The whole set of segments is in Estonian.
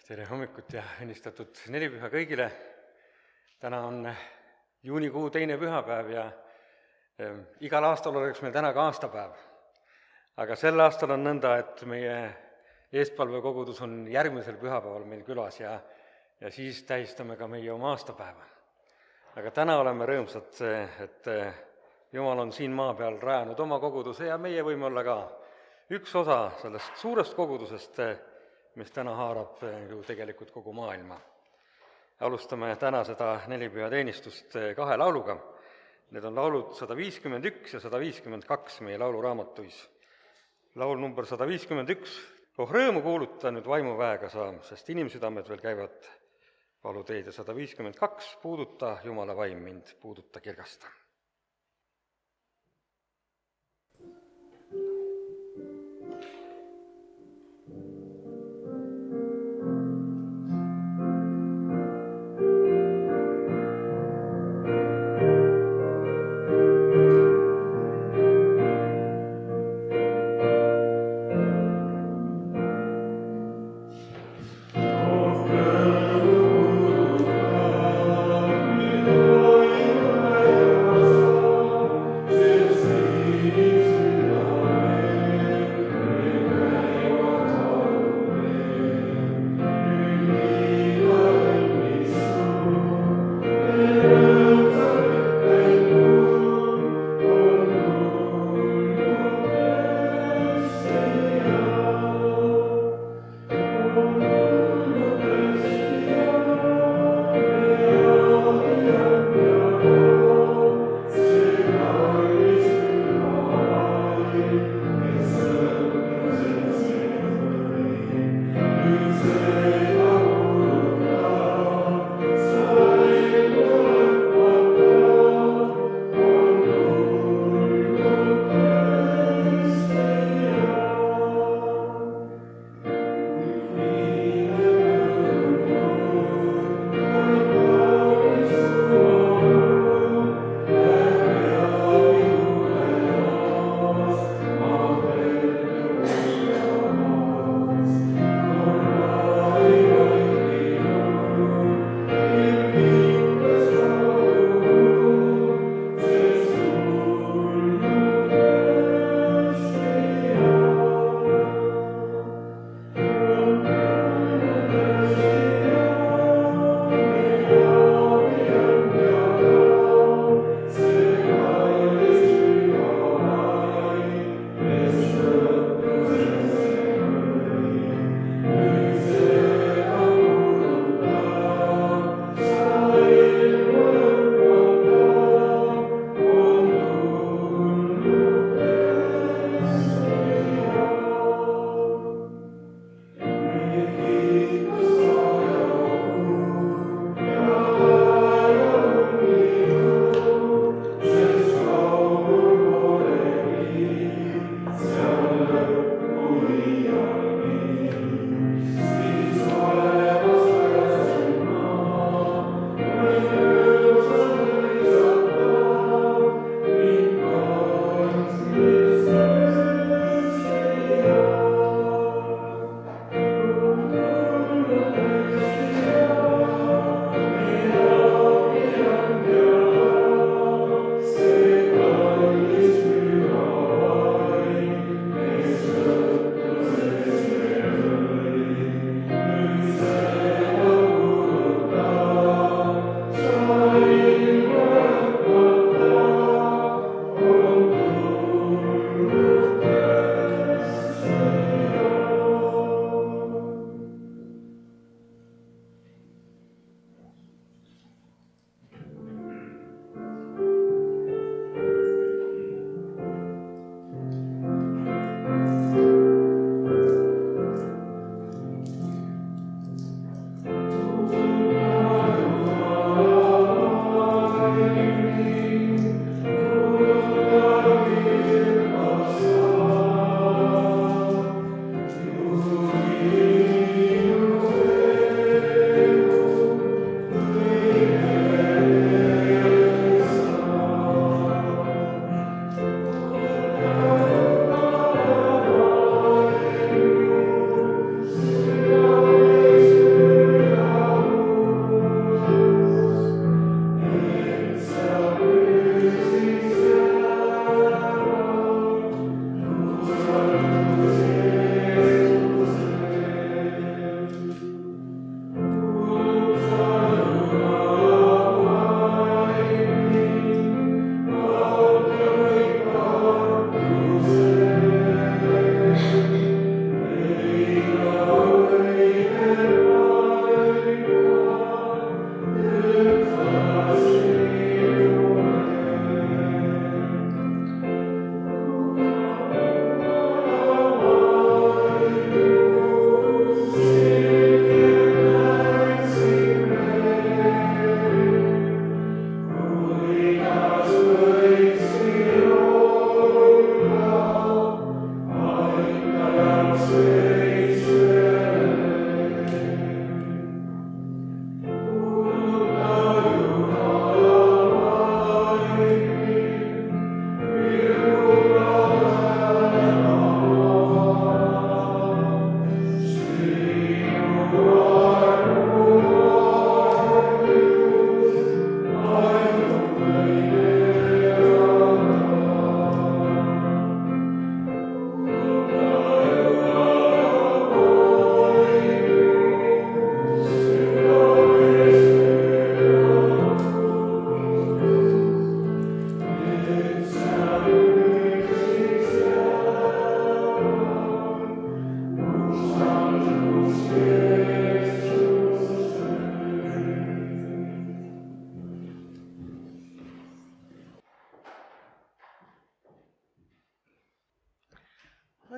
Tere hommikut ja õnnistatud nelipüha kõigile. Täna on juunikuu teine pühapäev ja igal aastal oleks meil täna ka aastapäev. Aga sel aastal on nõnda, et meie eestpalvekogudus on järgmisel pühapäeval meil külas ja siis tähistame ka meie oma aastapäeva. Aga täna oleme rõõmsad, et Jumal on siin maa peal rajanud oma koguduse ja meie võime olla ka üks osa sellest suurest kogudusest, mis täna haarab ju tegelikult kogu maailma. Alustame täna seda nelipüha teenistust kahe lauluga. Need on laulud 151 ja 152 meie lauluraamatuis. Laul number 151. Oh rõõmu kuuluta nüüd vaimuväega sa, sest inimsüdamed veel käivad valuteed ja 152. Puuduta Jumala vaim mind, puuduta kirgasta.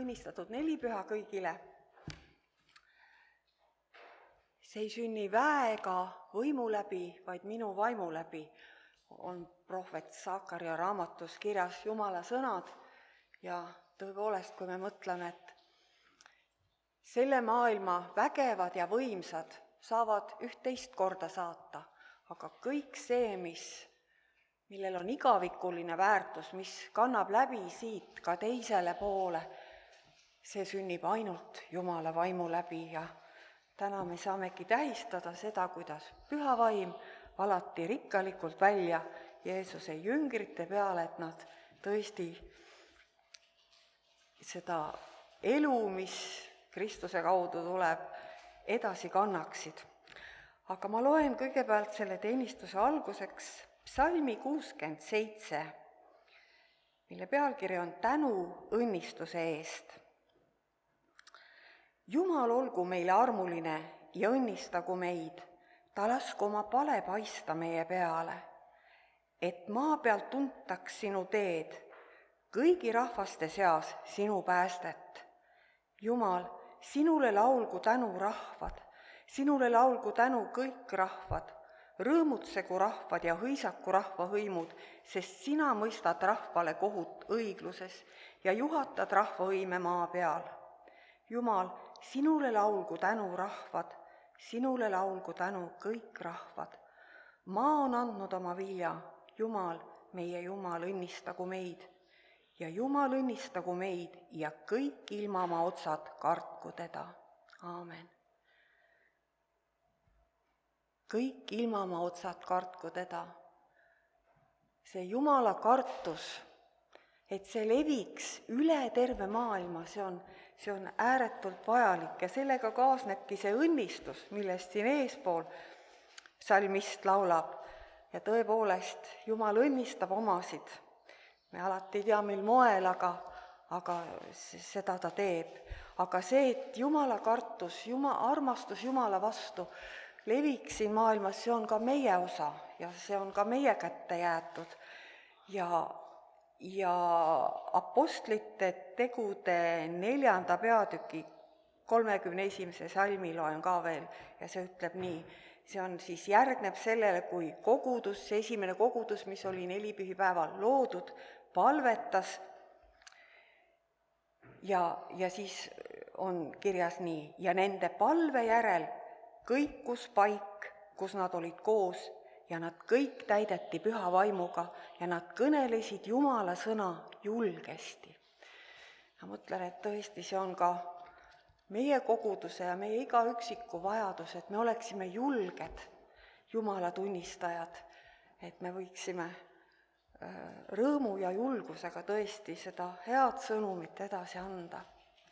Õnnistatud nelipüha kõigile. See ei sünni väe ega võimu läbi, vaid minu vaimu läbi, on prohvet Saakaria raamatus kirjas Jumala sõnad. Ja tõepoolest, kui me mõtleme, et selle maailma vägevad ja võimsad saavad 11 korda saata, aga kõik see, millel on igavikuline väärtus, mis kannab läbi siit ka teisele poole, see sünnib ainult Jumala vaimu läbi ja täna me saamegi tähistada seda, kuidas püha vaim valati rikkalikult välja Jeesuse jüngrite peale, et nad tõesti seda elu, mis Kristuse kaudu tuleb, edasi kannaksid. Aga ma loen kõigepealt selle teenistuse alguseks psalmi 67, mille pealkiri on Tänu õnnistuse eest. Jumal olgu meile armuline ja õnnistagu meid, ta lasku oma pale paista meie peale, et maa peal tuntaks sinu teed, kõigi rahvaste seas sinu päästet. Jumal, sinule laulgu tänu rahvad, sinule laulgu tänu kõik rahvad, rõõmutsegu rahvad ja hõisaku rahva hõimud, sest sina mõistad rahvale kohut õigluses ja juhatad rahvahõime maa peal. Jumal, sinule laulgu tänu rahvad, sinule laulgu tänu kõik rahvad. Maa on andnud oma vilja, Jumal, meie Jumal, õnnistagu meid. Ja Jumal õnnistagu meid ja kõik ilmamaa otsad kartku teda. Aamen. Kõik ilmamaa otsad kartku teda. See Jumala kartus, et see leviks üle terve maailma, see on ääretult vajalik ja sellega kaasnebki see õnnistus, millest siin eespool psalmist laulab. Ja tõepoolest, Jumal õnnistab omasid. Me alati ei tea, mil moel, aga seda ta teeb. Aga see, et Jumala kartus, armastus Jumala vastu leviks siin maailmas, see on ka meie osa ja see on ka meie kätte jäetud. Ja apostlite tegude 4. peatüki 31. salmi loen ka veel ja see ütleb nii. See on siis järgneb sellele, kui kogudus, see esimene kogudus, mis oli 4 pühipäeval loodud, palvetas ja siis on kirjas nii. Ja nende palve järel kõikus paik, kus nad olid koos ja nad kõik täideti püha vaimuga ja nad kõnelesid Jumala sõna julgesti. Ma mõtlen, et tõesti see on ka meie koguduse ja meie iga üksiku vajadus, et me oleksime julged Jumala tunnistajad, et me võiksime rõõmu ja julgusega tõesti seda head sõnumit edasi anda.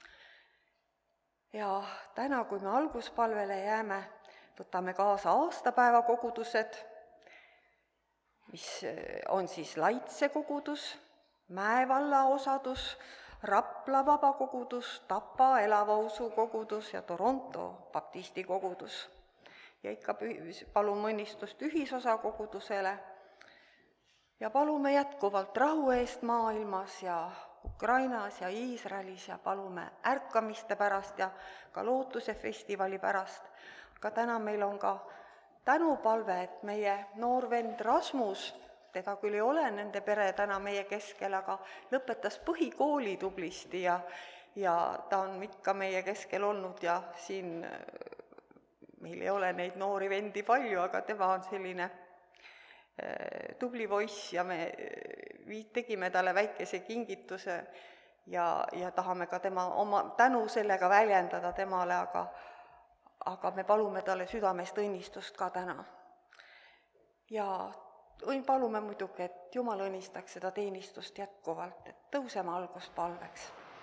Ja täna, kui me alguspalvele jääme, võtame kaasa aastapäeva kogudused, mis on siis Laitse kogudus, Mäevalla osadus, Rapla vabakogudus, Tapa elava usu kogudus ja Toronto baptisti kogudus. Ja ikka palume õnnistust ühisosa kogudusele ja palume jätkuvalt rahu eest maailmas ja Ukrainas ja Iisraelis ja palume ärkamiste pärast ja ka lootuse festivali pärast. Aga täna meil on ka tänupalve, et meie noor vend Rasmus, teda küll ei ole nende pere täna meie keskel, aga lõpetas põhikooli tublisti ja ta on ikka meie keskel olnud ja siin meil ei ole neid noori vendi palju, aga tema on selline tubli poiss ja me tegime talle väikese kingituse ja tahame ka tema oma tänu sellega väljendada temale, aga me palume talle südamest õnnistust ka täna. Ja palume muidugi, et Jumal õnnistaks seda teenistust jätkuvalt, et tõuseme alguspalveks.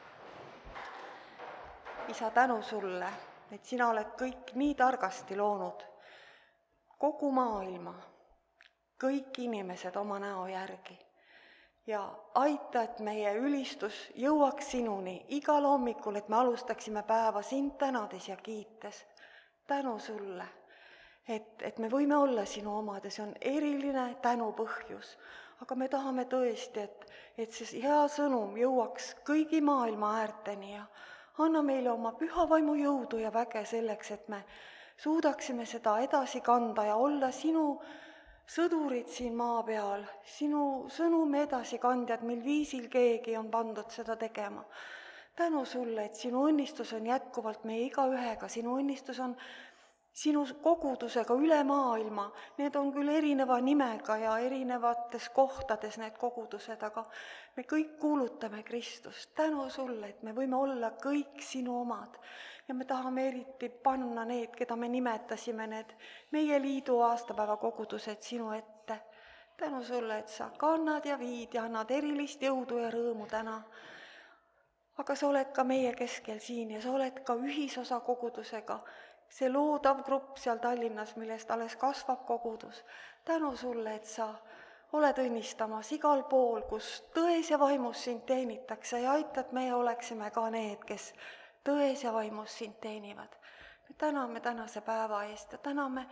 Isa, tänu sulle, et sina oled kõik nii targasti loonud kogu maailma, kõik inimesed oma näo järgi ja aita, et meie ülistus jõuaks sinuni igal hommikul, et me alustaksime päeva sind tänades ja kiites. Tänu sulle, et me võime olla sinu omad ja see on eriline tänupõhjus. Aga me tahame tõesti, et see hea sõnum jõuaks kõigi maailma äärteni ja anna meile oma püha vaimu jõudu ja väge selleks, et me suudaksime seda edasi kanda ja olla sinu sõdurid siin maa peal, sinu sõnumi edasikandjad, mil viisil keegi on pandud seda tegema. Tänu sulle, et sinu õnnistus on jätkuvalt meie igaühega, sinu õnnistus on sinu kogudusega üle maailma. Need on küll erineva nimega ja erinevates kohtades need kogudused, aga me kõik kuulutame Kristust. Tänu sulle, et me võime olla kõik sinu omad ja me tahame eriti panna need, keda me nimetasime, need meie liidu aastapäeva kogudused sinu ette. Tänu sulle, et sa kannad ja viid ja annad erilist jõudu ja rõõmu täna. Aga sa oled ka meie keskel siin ja sa oled ka ühisosa kogudusega. See loodav grupp seal Tallinnas, millest alles kasvab kogudus. Tänu sulle, et sa oled õnnistamas igal pool, kus tões ja vaimus sind teenitakse ja aitad meie oleksime ka need, kes tões ja vaimus sind teenivad. Me täname tänase päeva eest ja täname,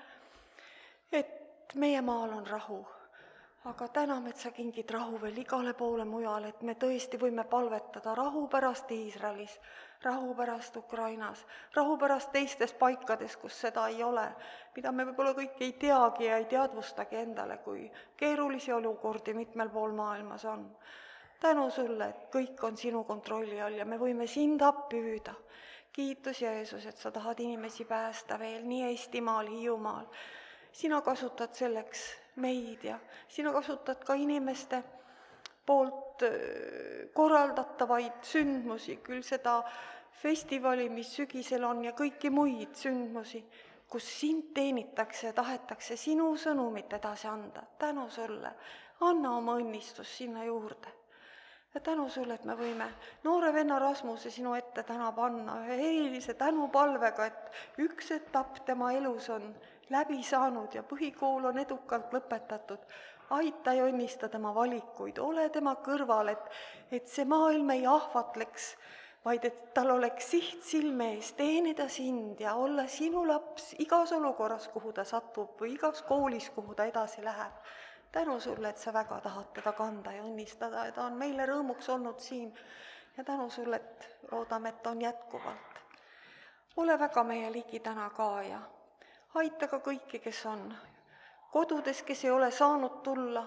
et meie maal on rahu. Aga täname, et sa kingid rahu veel igale poole mujal, et me tõesti võime palvetada rahu pärast Iisraelis, rahu pärast Ukrainas, rahu pärast teistes paikades, kus seda ei ole, mida me võib-olla kõik ei teagi ja ei teadvustagi endale, kui keerulisi olukordi mitmel pool maailmas on. Tänu sulle, et kõik on sinu kontrolli all ja me võime sind appi hüüda. Kiitus Jeesus, et sa tahad inimesi päästa veel nii Eestimaal, Hiiumaal. Sina kasutad selleks meid ja sina kasutad ka inimeste poolt korraldatavaid sündmusi, küll seda festivali, mis sügisel on ja kõiki muid sündmusi, kus sind teenitakse ja tahetakse sinu sõnumit edasi anda. Tänu sulle, anna oma õnnistus sinna juurde. Ja tänu sulle, et me võime noore venna Rasmuse sinu ette täna panna ühe erilise tänupalvega, et üks etapp tema elus on läbi saanud ja põhikool on edukalt lõpetatud. Aita ja õnnista tema valikuid, ole tema kõrval, et see maailm ei ahvatleks, vaid et tal oleks siht silme ees teenida sind ja olla sinu laps igas olukorras, kuhu ta satub või igas koolis, kuhu ta edasi läheb. Tänu sulle, et sa väga tahad teda kanda ja õnnistada ja ta on meile rõõmuks olnud siin ja tänu sulle, et loodame, et on jätkuvalt. Ole väga meie ligi täna ka ja aita ka kõiki, kes on kodudes, kes ei ole saanud tulla.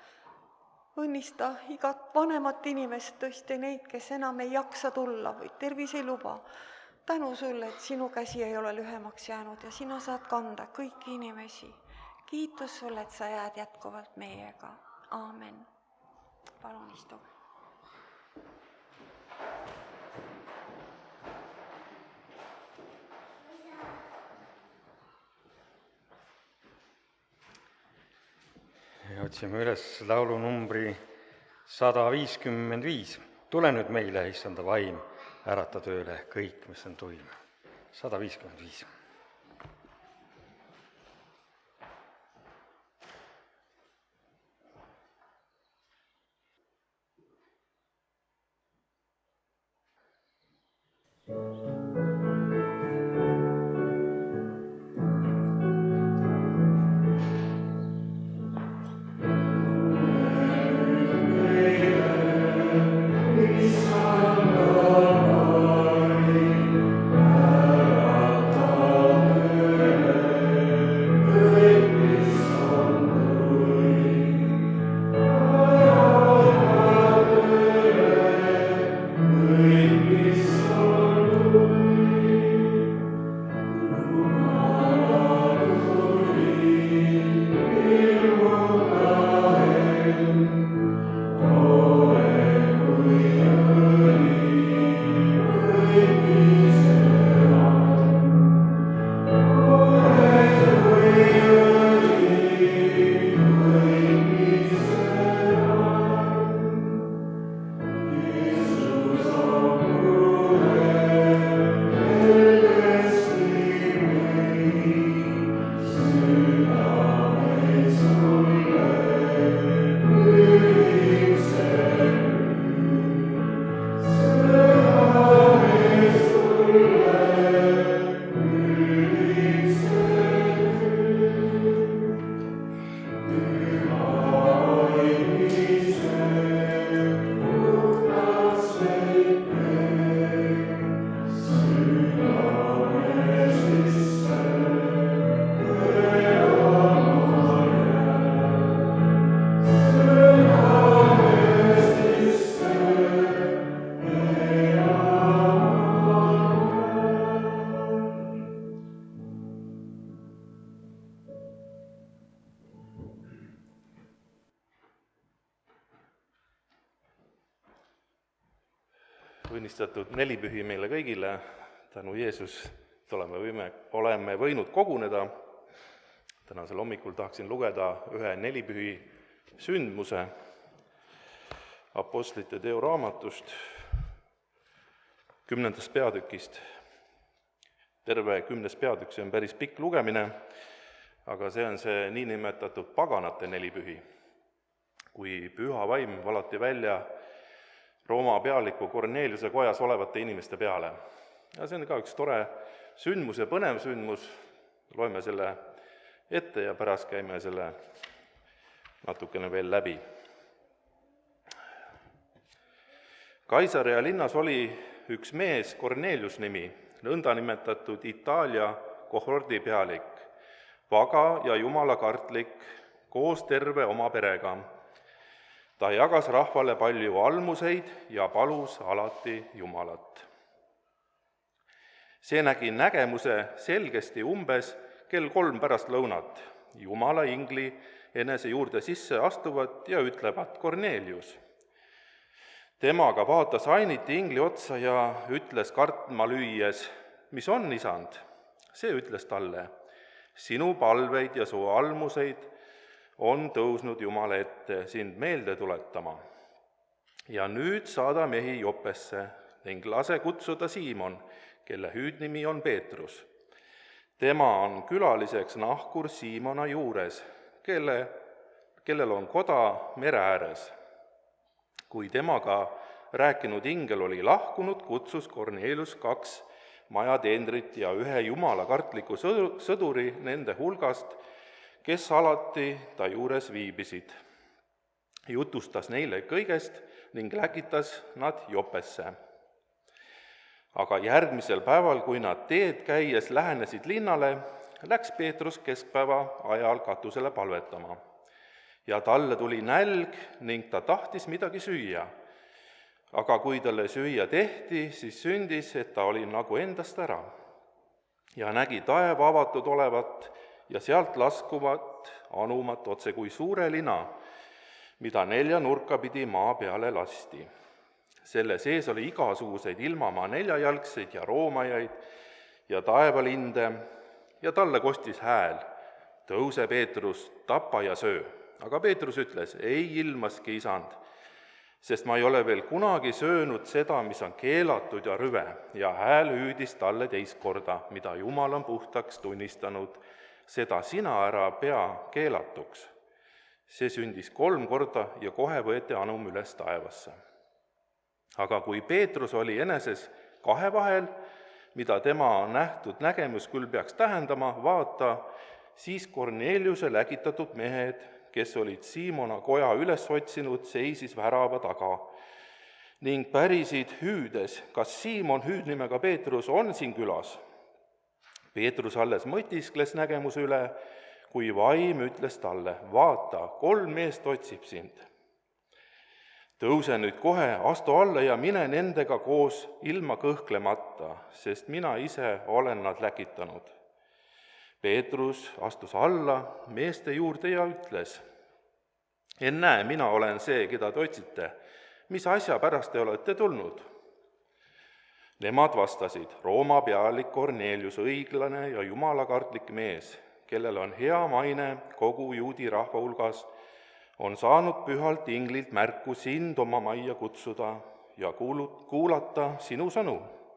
Õnnista igat vanemat inimest, tõesti neid, kes enam ei jaksa tulla või tervis ei luba. Tänu sulle, et sinu käsi ei ole lühemaks jäänud ja sina saad kanda kõiki inimesi. Kiitus sulle, et sa jääd jätkuvalt meiega. Aamen. Palun istuge. Otsime üles laulunumbri 155. Tule nüüd meile, issanda vaim, ärata tööle kõik, mis on tuim. 155. Thank you. Õnnistatud nelipühi meile kõigile, tänu Jeesus oleme võinud koguneda. Tänasel hommikul tahaksin lugeda ühe nelipühi sündmuse Apostlite teo raamatust 10. peatükist. Terve 10. peatükk, see on päris pikk lugemine, aga see on see niinimetatud paganate nelipühi, kui püha vaim valati välja Rooma pealiku Korneliuse kojas olevate inimeste peale. Ja see on ka üks tore sündmus ja põnev sündmus, loeme selle ette ja pärast käime selle natukene veel läbi. Kaisarea linnas oli üks mees, Kornelius nimi, nõndanimetatud Itaalia kohordi pealik, vaga ja jumalakartlik, koos terve oma perega. Ta jagas rahvale palju almuseid ja palus alati Jumalat. See nägi nägemuse selgesti umbes kell 3 pärast lõunat. Jumala ingli enese juurde sisse astuvad ja ütlevad Kornelius. Temaga vaatas ainiti ingli otsa ja ütles kartma lüües, mis on, isand? See ütles talle, sinu palveid ja su almuseid on tõusnud Jumala ette sind meelde tuletama. Ja nüüd saada mehi Joppesse ning lase kutsuda Siimon, kelle hüüdnimi on Peetrus. Tema on külaliseks nahkur Siimona juures, kellel on koda mere ääres. Kui temaga rääkinud ingel oli lahkunud, kutsus Kornelius 2 majateenrit ja ühe jumalakartliku sõduri nende hulgast, kes alati ta juures viibisid. Jutustas neile kõigest ning läkitas nad Joppesse. Aga järgmisel päeval, kui nad teed käies lähenesid linnale, läks Peetrus keskpäeva ajal katusele palvetama. Ja talle tuli nälg ning ta tahtis midagi süüa. Aga kui talle süüa tehti, siis sündis, et ta oli nagu endast ära. Ja nägi taeva avatud olevat ja sealt laskuvat anumat otse kui suure lina, mida 4 nurka pidi maa peale lasti. Selle sees oli igasuguseid ilmamaa 4-jalgseid ja roomajaid ja taevalinde ja talle kostis hääl, tõuse Peetrus, tapa ja söö. Aga Peetrus ütles, ei ilmaski, isand, sest ma ei ole veel kunagi söönud seda, mis on keelatud ja rüve, ja hääl hüüdis talle teist korda, mida Jumal on puhtaks tunnistanud, seda sina ära pea keelatuks. See sündis 3 korda ja kohe võeti anum üles taevasse. Aga kui Peetrus oli eneses 2 vahel, mida tema nähtud nägemus küll peaks tähendama, vaata, siis Korneliuse läkitatud mehed, kes olid Siimona koja üles otsinud, seisis värava taga ning pärisid hüüdes, kas Siimon hüüdnimega Peetrus on siin külas. Peetrus alles mõtiskles nägemuse üle, kui vaim ütles talle, vaata, 3 meest otsib sind. Tõuse nüüd kohe, astu alla ja mine nendega koos ilma kõhklemata, sest mina ise olen nad läkitanud. Peetrus astus alla meeste juurde ja ütles, ennäe, mina olen see, keda te otsite, mis asja pärast te olete tulnud? Nemad vastasid, Rooma pealik Kornelius, õiglane ja jumalakartlik mees, kellel on hea maine kogu juudi rahva hulgas, on saanud pühalt inglilt märku sind oma majja kutsuda ja kuulata sinu sõnu.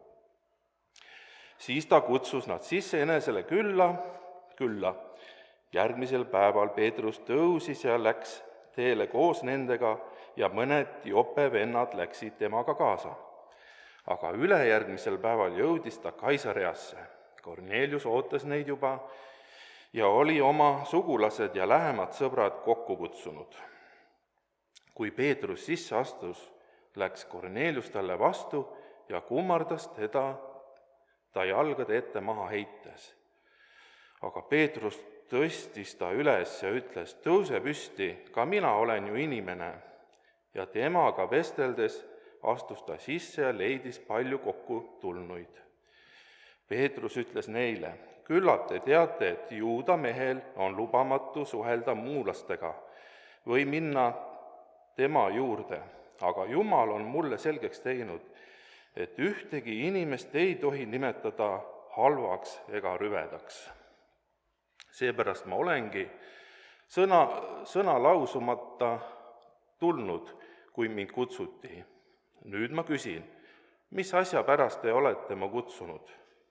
Siis ta kutsus nad sisse enesele külla. Järgmisel päeval Peetrus tõusis ja läks teele koos nendega ja mõned Joppe vennad läksid temaga kaasa. Aga ülejärgmisel päeval jõudis ta Kaisareasse. Kornelius ootas neid juba ja oli oma sugulased ja lähemad sõbrad kokku kutsunud. Kui Peetrus sisse astus, läks Kornelius talle vastu ja kummardas teda ta jalgade ette maha heites. Aga Peetrus tõstis ta üles ja ütles, tõuse püsti, ka mina olen ju inimene. Ja temaga vesteldes astus ta sisse ja leidis palju kokku tulnuid. Peetrus ütles neile, küllap te teate, et juuda mehel on lubamatu suhelda muulastega või minna tema juurde, aga Jumal on mulle selgeks teinud, et ühtegi inimest ei tohi nimetada halvaks ega rüvedaks. Seepärast ma olengi sõna lausumata tulnud, kui mind kutsuti. Nüüd ma küsin, mis asja pärast te olete ma kutsunud?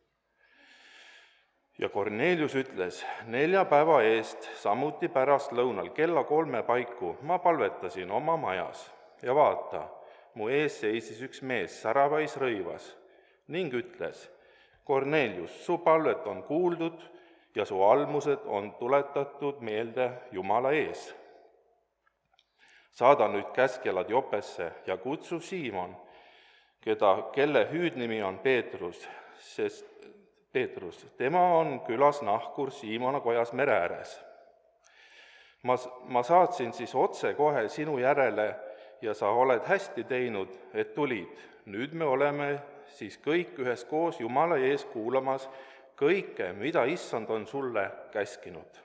Ja Kornelius ütles, 4 päeva eest, samuti pärastlõunal kella 3 paiku ma palvetasin oma majas ja vaata, mu ees seisis üks mees säravais rõivas ning ütles, Kornelius, su palvet on kuuldud ja su almused on tuletatud meelde Jumala ees. Saada nüüd käskjalad Jopesse ja kutsu Siimon, kelle hüüdnimi on Peetrus, sest tema on külas nahkur Siimona kojas mere ääres. Ma saatsin siis otse kohe sinu järele ja sa oled hästi teinud, et tulid. Nüüd me oleme siis kõik üheskoos Jumala ees kuulamas kõike, mida Issand on sulle käskinud.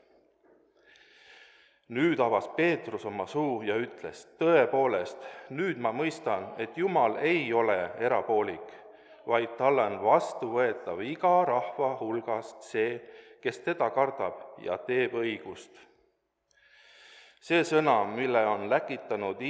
Nüüd avas Peetrus oma suu ja ütles, tõepoolest, nüüd ma mõistan, et Jumal ei ole erapoolik, vaid talle on vastuvõetav iga rahva hulgast see, kes teda kardab ja teeb õigust. See sõna, mis on läkitatud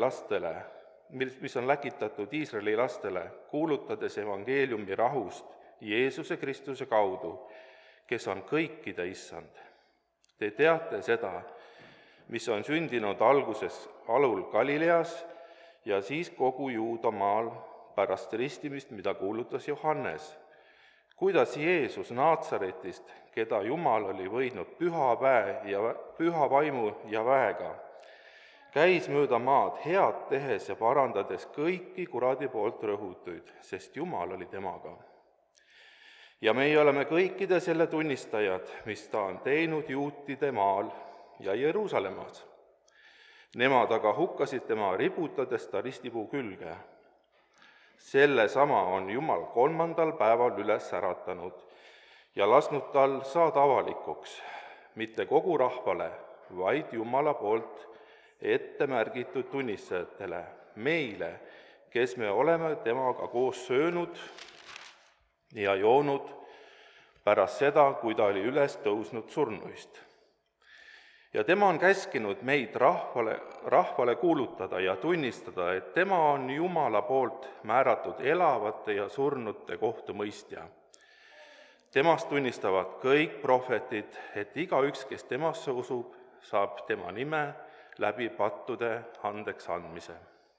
Iisraeli lastele, kuulutades evangeeliumi rahust Jeesuse Kristuse kaudu, kes on kõikide issand. Te teate seda, mis on sündinud alul Galileas ja siis kogu Juudamaal pärast ristimist, mida kuulutas Johannes. Kuidas Jeesus Naatsaretist, keda Jumal oli võidnud püha vaimu ja väega, käis mööda maad head tehes ja parandades kõiki kuradi poolt rõhutuid, sest Jumal oli temaga. Ja meie oleme kõikide selle tunnistajad, mis ta on teinud juutide maal ja Jeruusalemmas. Nemad aga hukkasid tema, riputades ta ristipuu külge. Selle sama on Jumal 3. päeval üles äratanud ja lasknud tal saada avalikuks, mitte kogu rahvale, vaid Jumala poolt ette märgitud tunnistajatele, meile, kes me oleme temaga koos söönud ja joonud pärast seda, kui ta oli üles tõusnud surnuist. Ja tema on käskinud meid rahvale kuulutada ja tunnistada, et tema on Jumala poolt määratud elavate ja surnute kohtumõistja. Temast tunnistavad kõik prohvetid, et igaüks, kes temasse usub, saab tema nime läbi pattude andeks andmise.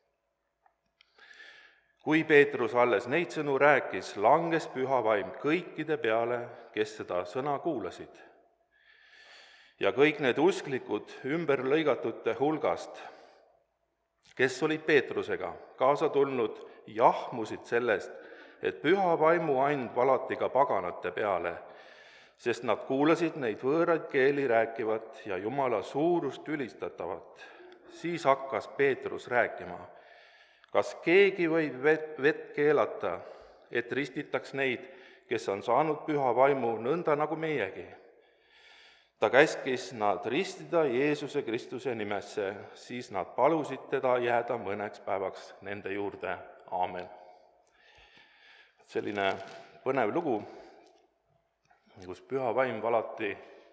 Kui Peetrus alles neid sõnu rääkis, langes püha vaim kõikide peale, kes seda sõna kuulasid. Ja kõik need usklikud ümberlõigatute hulgast, kes olid Peetrusega kaasa tulnud, jahmusid sellest, et püha vaimu and valati ka paganate peale, sest nad kuulasid neid võõraid keeli rääkivat ja Jumala suurust ülistatavat. Siis hakkas Peetrus rääkima, kas keegi võib vett keelata, et ristitaks neid, kes on saanud püha vaimu nõnda nagu meiegi. Ta käskis nad ristida Jeesuse Kristuse nimesse, siis nad palusid teda jääda mõneks päevaks nende juurde. Aamen. Selline põnev lugu, kus püha vaim valati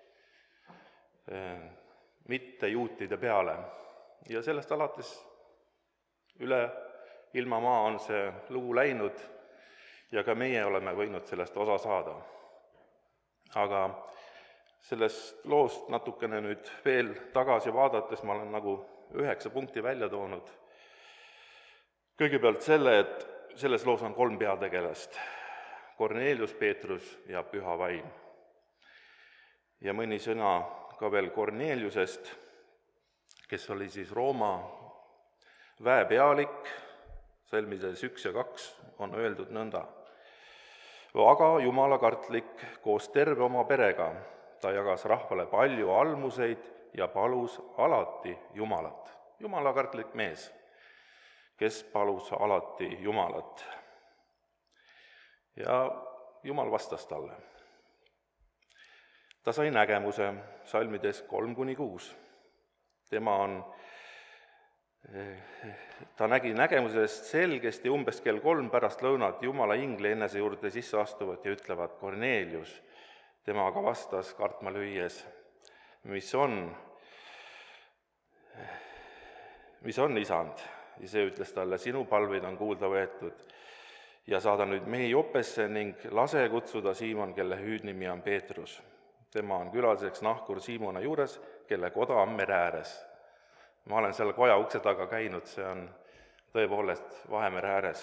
mitte juutide peale. Ja sellest alates üle ilma maa on see lugu läinud ja ka meie oleme võinud sellest osa saada. Aga sellest loost natukene nüüd veel tagasi vaadates ma olen nagu 9 punkti välja toonud. Kõigepealt selle, et selles loos on 3 peategelast. Kornelius, Peetrus ja püha vaim. Ja mõni sõna ka veel Korneliusest, kes oli siis Rooma väepealik, salmides 1 ja 2 on öeldud nõnda. Aga jumalakartlik koos terve oma perega. Ta jagas rahvale palju almuseid ja palus alati Jumalat. Jumalakartlik mees, kes palus alati Jumalat. Ja Jumal vastas talle. Ta sai nägemuse salmides 3-6. Tema on Ta nägi nägemusest selgesti umbes kell 3 pärast lõunat Jumala ingli enese juurde sisse astuvat ja ütlevat: Kornelius. Tema aga vastas kartma lüües: mis on, isand? Ja see ütles talle: sinu palveid on kuulda võetud ja saada nüüd mehi Joppesse ning lase kutsuda Siimon, kelle hüüdnimi on Peetrus. Tema on külaliseks nahkur Siimona juures, kelle koda on mere ääres. Ma olen seal koja ukse taga käinud, see on tõepoolest Vahemere ääres.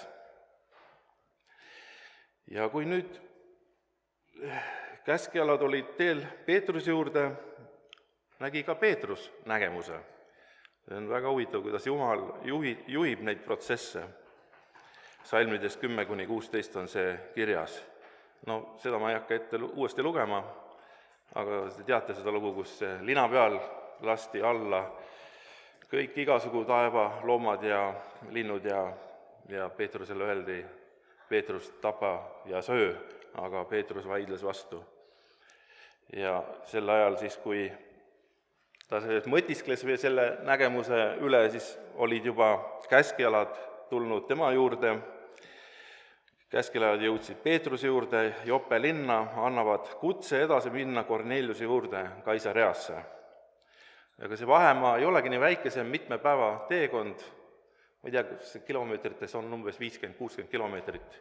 Ja kui nüüd käskjalad olid teel Peetruse juurde, nägi ka Peetrus nägemuse. See on väga huvitav, kuidas Jumal juhib neid protsesse. Salmides 10-16 on see kirjas. No seda ma ei hakka ette uuesti lugema, aga te teate seda lugu, kus lina peal lasti alla kõik igasugu taeva loomad ja linnud ja Peetrusele öeldi: Peetrus, tapa ja söö, aga Peetrus vaidles vastu. Ja sel ajal siis, kui ta mõtiskles selle nägemuse üle, siis olid juba käskjalad tulnud tema juurde. Käskjalad jõudsid Peetruse juurde Joppe linna, annavad kutse edasi minna Korneliuse juurde Kaisareasse. Aga see vahemaa ei olegi nii väike, see on mitme päeva teekond, ma ei tea, kas kilomeetrites on umbes 50-60 kilomeetrit.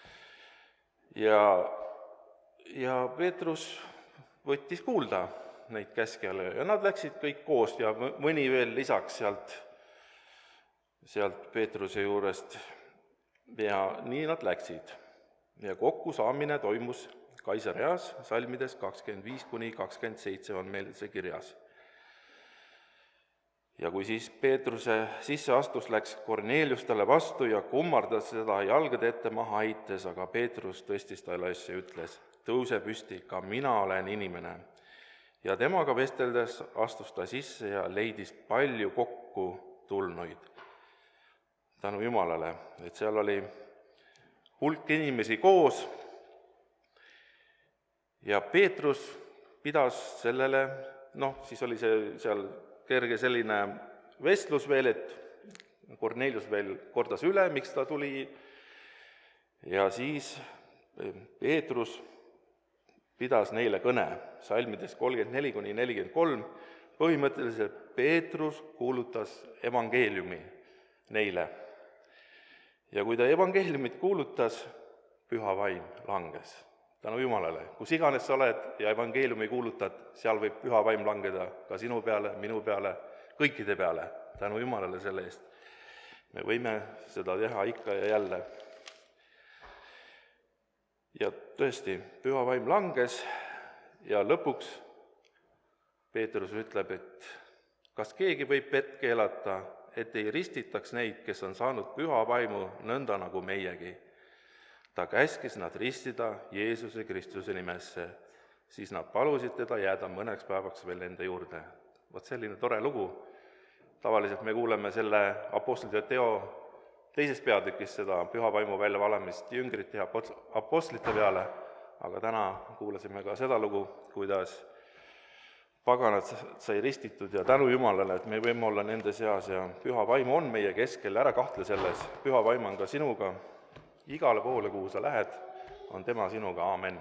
Ja Peetrus võttis kuulda neid käskjale ja nad läksid kõik koos ja mõni veel lisaks sealt Peetruse juurest. Ja nii nad läksid. Ja kokku saamine toimus Kaisareas, salmides 25-27 on meil see kirjas. Ja kui siis Peetruse sisseastus, läks Kornelius talle vastu ja kummardas seda jalgade ette maha heites, aga Peetrus tõstis ta üles ja ütles: tõuse püsti, ka mina olen inimene. Ja temaga vesteldes astus ta sisse ja leidis palju kokku tulnuid. Tänu Jumalale, et seal oli hulk inimesi koos ja Peetrus pidas sellele, siis oli see seal kerge selline vestlus veel, et Kornelius veel kordas üle, miks ta tuli, ja siis Peetrus pidas neile kõne, salmides 34-43, põhimõtteliselt Peetrus kuulutas evangeeliumi neile. Ja kui ta evangeeliumit kuulutas, püha vaim langes. Tänu Jumalale, kus iganes sa oled ja evangeeliumi kuulutad, seal võib püha vaim langeda ka sinu peale, minu peale, kõikide peale. Tänu Jumalale selle eest. Me võime seda teha ikka ja jälle. Ja tõesti, püha vaim langes ja lõpuks Peetrus ütleb, et kas keegi võib vett keelata, et ei ristitaks neid, kes on saanud püha vaimu nõnda nagu meiegi. Ta käskis nad ristida Jeesuse Kristuse nimesse, siis nad palusid teda jääda mõneks päevaks veel enda juurde. Vot selline tore lugu. Tavaliselt me kuuleme selle apostlite teo teises peatükis seda püha vaimu väljavalamist jüngrite ja apostlite peale, aga täna kuulasime ka seda lugu, kuidas paganad sai ristitud ja tänu Jumalale, et me võime olla nende seas ja püha vaim on meie keskel, ära kahtle selles, püha vaim on ka sinuga. Igale poole, kuhu sa lähed, on tema sinuga, aamen.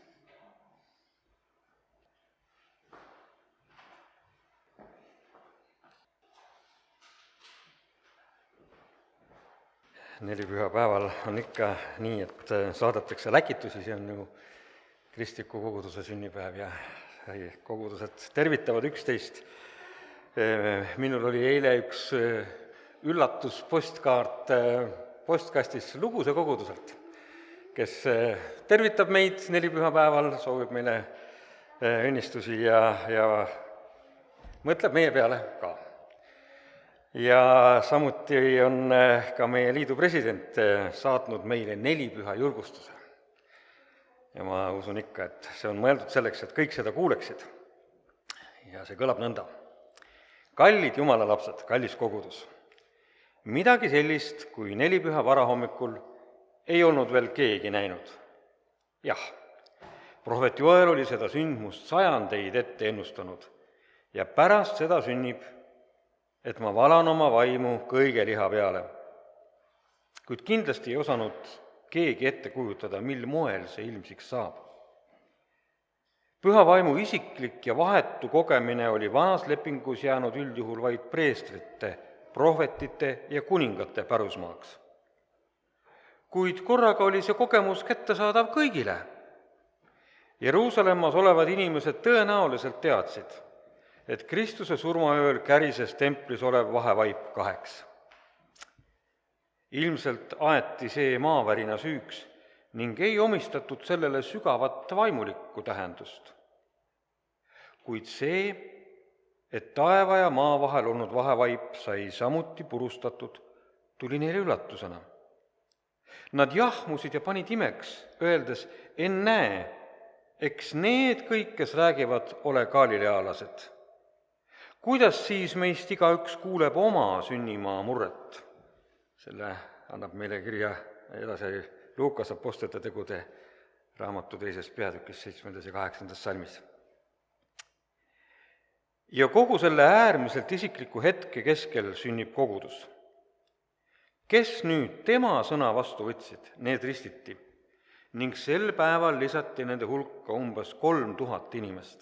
Nelipühapäeval on ikka nii, et saadetakse läkitusi, see on ju kristliku koguduse sünnipäev ja kogudused tervitavad üksteist. Minul oli eile üks üllatuspostkaart postkastis Luguse koguduselt, kes tervitab meid nelipühapäeval, soovib meile õnnistusi ja mõtleb meie peale ka. Ja samuti on ka meie liidu president saatnud meile nelipüha julgustuse. Ja ma usun ikka, et see on mõeldud selleks, et kõik seda kuuleksid. Ja see kõlab nõnda. Kallid Jumala lapsed, kallis kogudus, midagi sellist, kui nelipüha varahommikul ei olnud veel keegi näinud. Jah, prohvet Joel oli seda sündmust sajandeid ette ennustanud ja pärast seda sünnib et ma valan oma vaimu kõige liha peale. Kuid kindlasti ei osanud keegi ette kujutada, mil moel see ilmsiks saab. Püha vaimu isiklik ja vahetu kogemine oli vanas lepingus jäänud üldjuhul vaid preestrite, prohvetite ja kuningate pärusmaaks. Kuid korraga oli see kogemus kättesaadav kõigile. Jeruusalemmas olevad inimesed tõenäoliselt teadsid, et Kristuse surmaööl kärises templis olev vahevaip 2. Ilmselt aeti see maavärina süüks ning ei omistatud sellele sügavat vaimulikku tähendust. Kuid see, et taeva ja maa vahel olnud vahevaip sai samuti purustatud, tuli neile üllatusena. Nad jahmusid ja panid imeks, öeldes, ennäe, eks need kõik, kes räägivad, ole galilealased. Kuidas siis meist igaüks kuuleb oma sünnimaa murret? Selle annab meile kirja edasi Luukas apostlite tegude raamatu 2. peatükis 7. ja 8. salmis. Ja kogu selle äärmiselt isikliku hetke keskel sünnib kogudus. Kes nüüd tema sõna vastu võtsid, need ristiti ning sel päeval lisati nende hulka umbes 3000 inimest.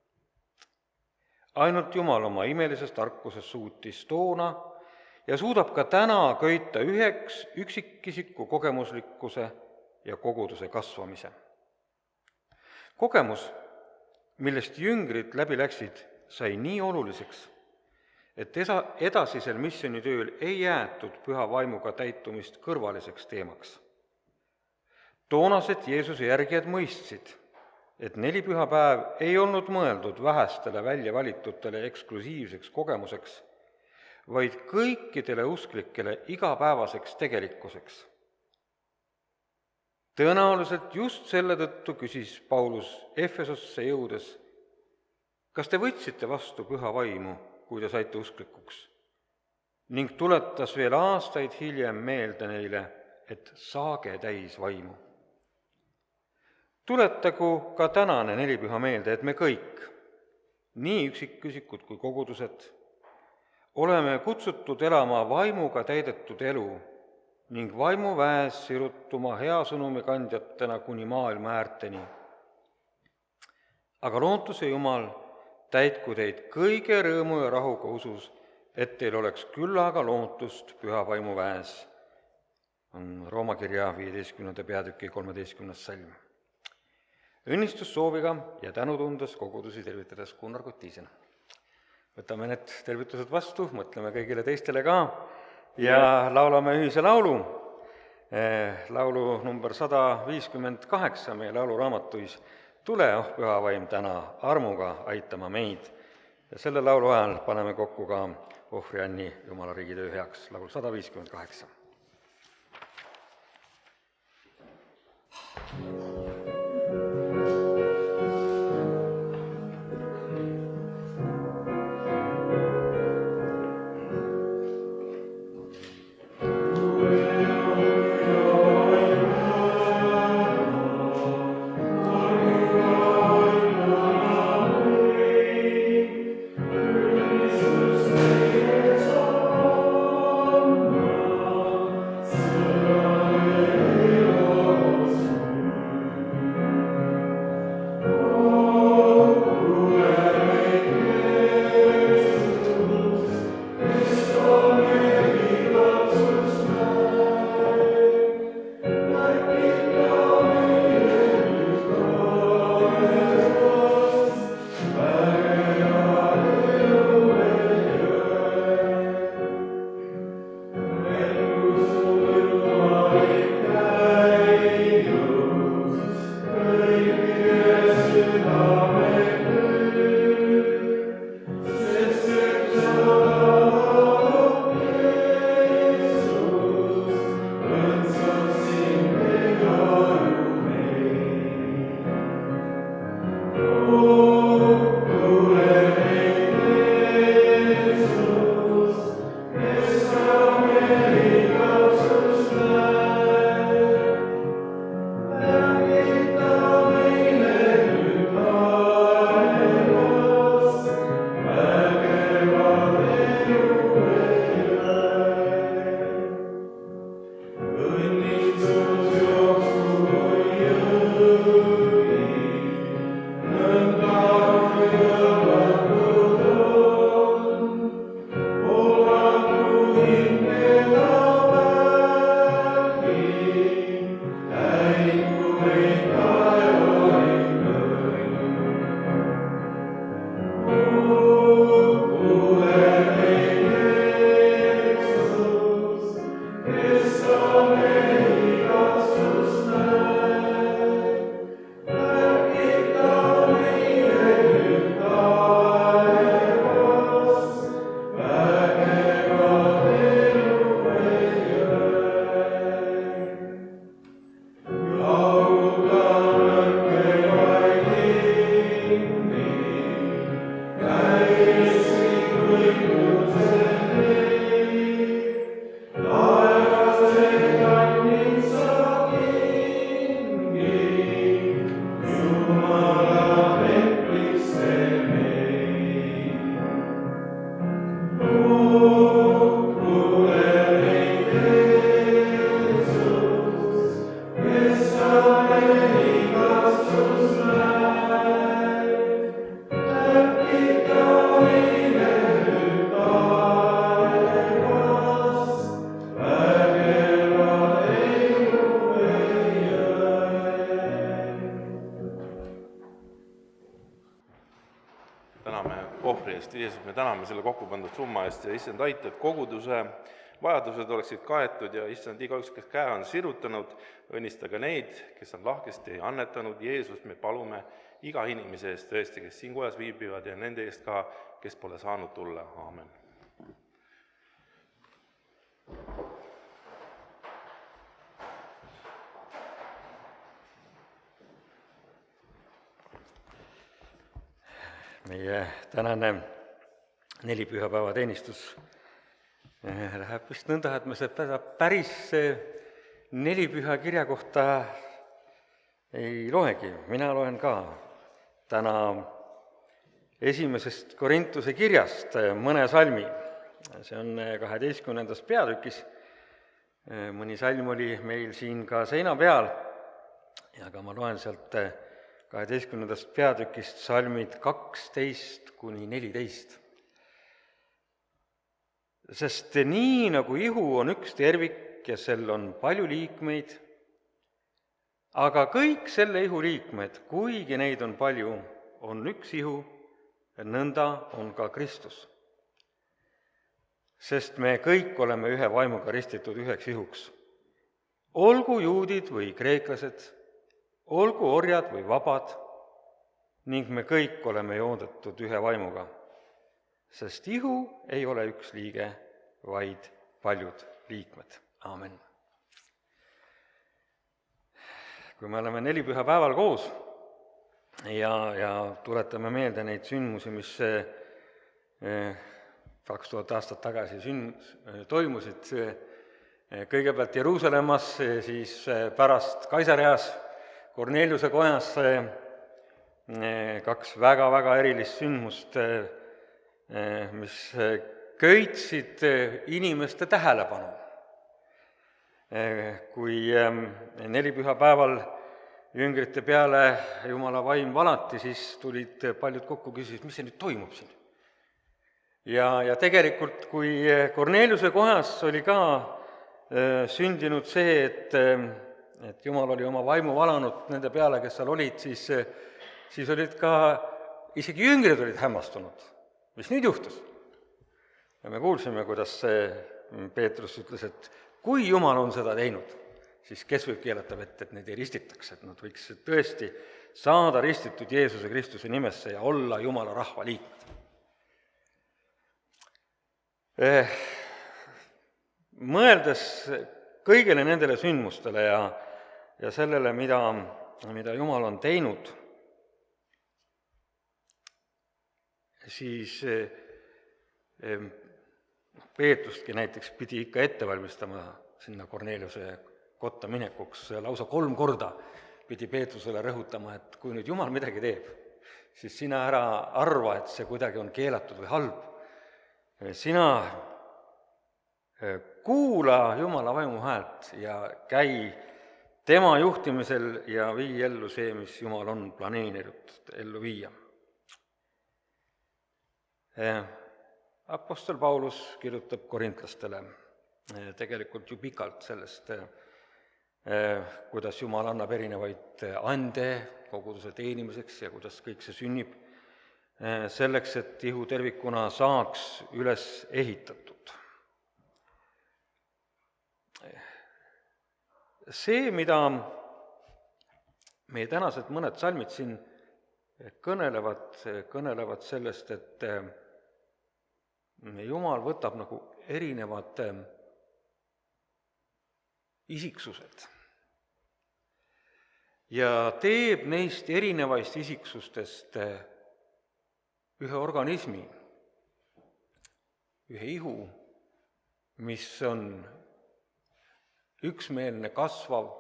Ainult Jumal oma imelises tarkuses suutis toona ja suudab ka täna köita üheks üksikisiku kogemuslikkuse ja koguduse kasvamise. Kogemus, millest jüngrid läbi läksid, sai nii oluliseks, et edasisel missioonitööl ei jäetud püha vaimuga täitumist kõrvaliseks teemaks. Toonased Jeesuse järgijad mõistsid, et 4 pühapäev ei olnud mõeldud vähestele välja valitutele eksklusiivseks kogemuseks, vaid kõikidele usklikele igapäevaseks tegelikkuseks. Tõenäoliselt just selle tõttu küsis Paulus Efesosse jõudes, kas te võtsite vastu püha vaimu, kui te saite usklikuks? Ning tuletas veel aastaid hiljem meelde neile, et saage täis vaimu. Tuletagu ka tänane 4 püha meelde, et me kõik, nii üksikisikud kui kogudused, oleme kutsutud elama vaimuga täidetud elu ning vaimuväes sirutuma hea sõnumi kandjatena kuni maailma äärteni. Aga lootuse Jumal täitku teid kõige rõõmu ja rahuga usus, et teil oleks küllaga lootust püha vaimuväes, on Rooma kirja 15. peatüki 13. salm. Õnnistussooviga ja tänutundes kogudusi tervitades Gunnar Kotiisen. Võtame need tervitused vastu, mõtleme kõigile teistele ka ja laulame ühise laulu. Laulu number 158 meie lauluraamatuis Tule, oh püha vaim, täna armuga aitama meid. Ja selle laulu ajal paneme kokku ka ohvri Anni Jumala riigi töö heaks, laul 158. täname ohvri eest, Jeesus, me täname selle kokku pandud summa eest ja issand, aita, et koguduse vajadused oleksid kaetud ja issand, igaüks, kes käe on sirutanud, õnnista ka neid, kes on lahkesti annetanud. Jeesus, me palume iga inimese eest tõesti, kes siin kojas viibivad ja nende eest ka, kes pole saanud tulla. Aamen. Meie tänane nelipühapäeva teenistus läheb vist nõnda, et me seda päris nelipüha kirja kohta ei loegi. Mina loen ka täna esimesest Korintuse kirjast mõne salmi. See on 12. peatükis. Mõni salm oli meil siin ka seina peal, aga ma loen sealt 12. peatükist salmid 12–14. Sest nii, nagu ihu on üks tervik ja sel on palju liikmeid, aga kõik selle ihu liikmed, kuigi neid on palju, on üks ihu, nõnda on ka Kristus. Sest me kõik oleme ühe vaimuga ristitud üheks ihuks. Olgu juudid või kreeklased, olgu orjad või vabad, ning me kõik oleme joodetud ühe vaimuga, sest ihu ei ole üks liige, vaid paljud liikmed. Aamen. Kui me oleme nelipühapäeval koos ja tuletame meelde neid sündmusi, mis 2000 aastat tagasi toimusid, kõigepealt Jeruusalemmas, siis pärast Kaisarias, Korneliuse kojas, kaks väga-väga erilist sündmust, mis köitsid inimeste tähelepanu. Kui nelipühapäeval jüngrite peale Jumala vaim valati, siis tulid paljud kokku, küsisid, mis see nüüd toimub siin. Ja tegelikult, kui Korneliuse kojas oli ka sündinud see, et Jumal oli oma vaimu valanud nende peale, kes seal olid, siis olid ka, isegi jüngrid olid hämmastunud. Mis nüüd juhtus? Ja me kuulsime, kuidas Peetrus ütles, et kui Jumal on seda teinud, siis kes võib keelata vett, et neid ei ristitaks, et nad võiks tõesti saada ristitud Jeesuse Kristuse nimesse ja olla Jumala rahva liikmed. Mõeldes kõigile nendele sündmustele ja sellele, mida Jumal on teinud, siis Peetrustki näiteks pidi ikka ette valmistama sinna Korneliuse kotta minekuks. Lausa 3 korda pidi Peetrusele rõhutama, et kui nüüd Jumal midagi teeb, siis sina ära arva, et see kuidagi on keelatud või halb. Sina kuula Jumala vaimu häält ja käi tema juhtimisel ja vii ellu see, mis Jumal on planeerinud ellu viia. Apostel Paulus kirjutab korintlastele tegelikult ju pikalt sellest, kuidas Jumal annab erinevaid ande koguduse teenimiseks ja kuidas kõik see sünnib selleks, et ihu tervikuna saaks üles ehitatud. See, mida meie tänased mõned salmid siin kõnelevad sellest, et Jumal võtab nagu erinevad isiksused ja teeb neist erinevaist isiksustest ühe organismi, ühe ihu, mis on üksmeelne kasvav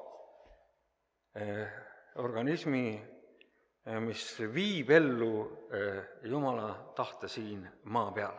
organismi, mis viib ellu Jumala tahte siin maa peal.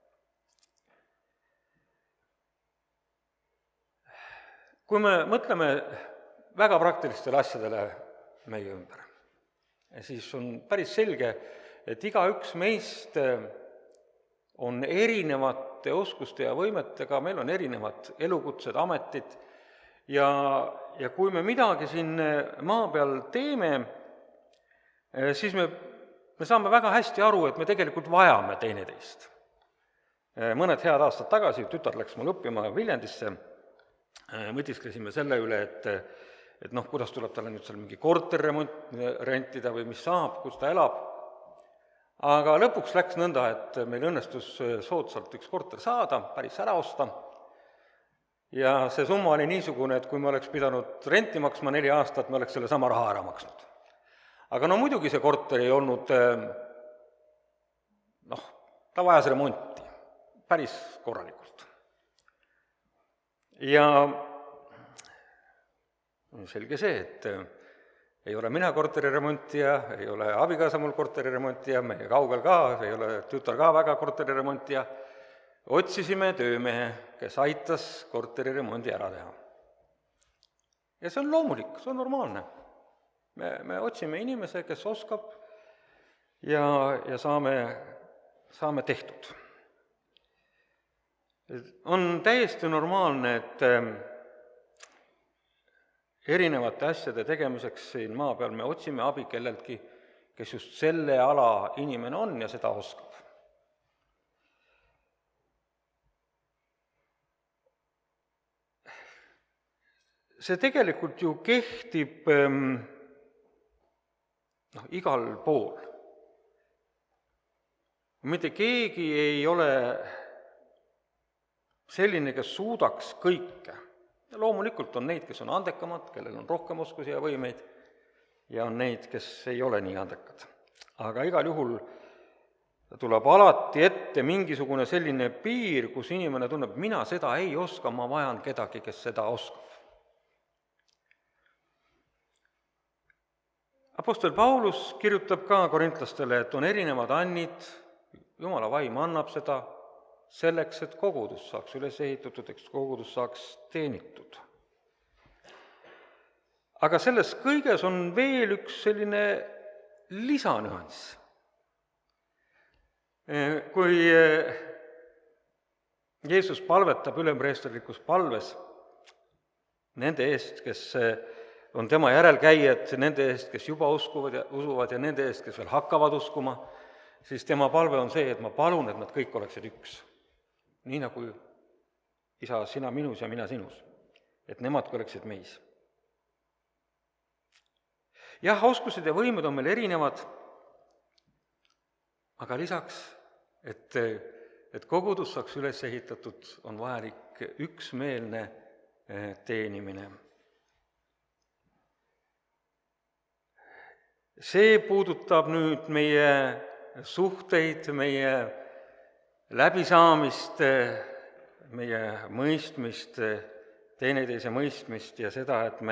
Kui me mõtleme väga praktilistele asjadele meie ümber, siis on päris selge, et igaüks meist on erinevate oskuste ja võimetega, meil on erinevad elukutsed, ametid ja kui me midagi siin maa peal teeme, siis me me saame väga hästi aru, et me tegelikult vajame teineteist. Mõned head aastad tagasi tütar läks mul õppima Viljandisse, mõtisklesime selle üle, et kuidas tuleb talle nüüd seal mingi korterremont rentida või mis saab, kus ta elab. Aga lõpuks läks nõnda, et meil õnnestus soodsalt üks korter saada, päris ära osta, ja see summa oli niisugune, et kui me oleks pidanud renti maksma 4 aastat, me oleks selle sama raha ära maksnud. Aga muidugi see korter ei olnud, ta vajas remonti, päris korralikult. Ja selge see, et ei ole mina korteriremontija, ei ole abikaasa mul korteriremontija, meie kaugel ka, ei ole tütar ka väga korteriremontija. Otsisime töömehe, kes aitas korteriremondi ära teha. Ja see on loomulik, see on normaalne. Me otsime inimese, kes oskab ja saame tehtud. On täiesti normaalne, et erinevate asjade tegemiseks siin maa peal me otsime abi kelleltki, kes just selle ala inimene on ja seda oskab. See tegelikult ju kehtib igal pool. Mitte keegi ei ole selline, kes suudaks kõike. Loomulikult on neid, kes on andekamad, kellel on rohkem oskusi ja võimeid, ja on neid, kes ei ole nii andekad. Aga igal juhul tuleb alati ette mingisugune selline piir, kus inimene tunneb, mina seda ei oska, ma vajan kedagi, kes seda oskab. Apostel Paulus kirjutab ka korintlastele, et on erinevad annid, Jumala vaim annab seda selleks, et kogudus saaks üles ehitatud, eks kogudus saaks teenitud. Aga selles kõiges on veel üks selline lisanüanss. Kui Jeesus palvetab ülempreesterlikus palves nende eest, kes on tema järelkäijad, nende eest, kes juba usuvad ja nende eest, kes veel hakkavad uskuma, siis tema palve on see, et ma palun, et nad kõik oleksid üks. Nii nagu isa, sina minus ja mina sinus. Et nemadki oleksid meis. Jah, oskused ja võimed on meil erinevad, aga lisaks, et kogudus saaks üles ehitatud, on vajalik üksmeelne teenimine. See puudutab nüüd meie suhteid, meie läbisaamist, meie mõistmist, teineteise mõistmist ja seda, et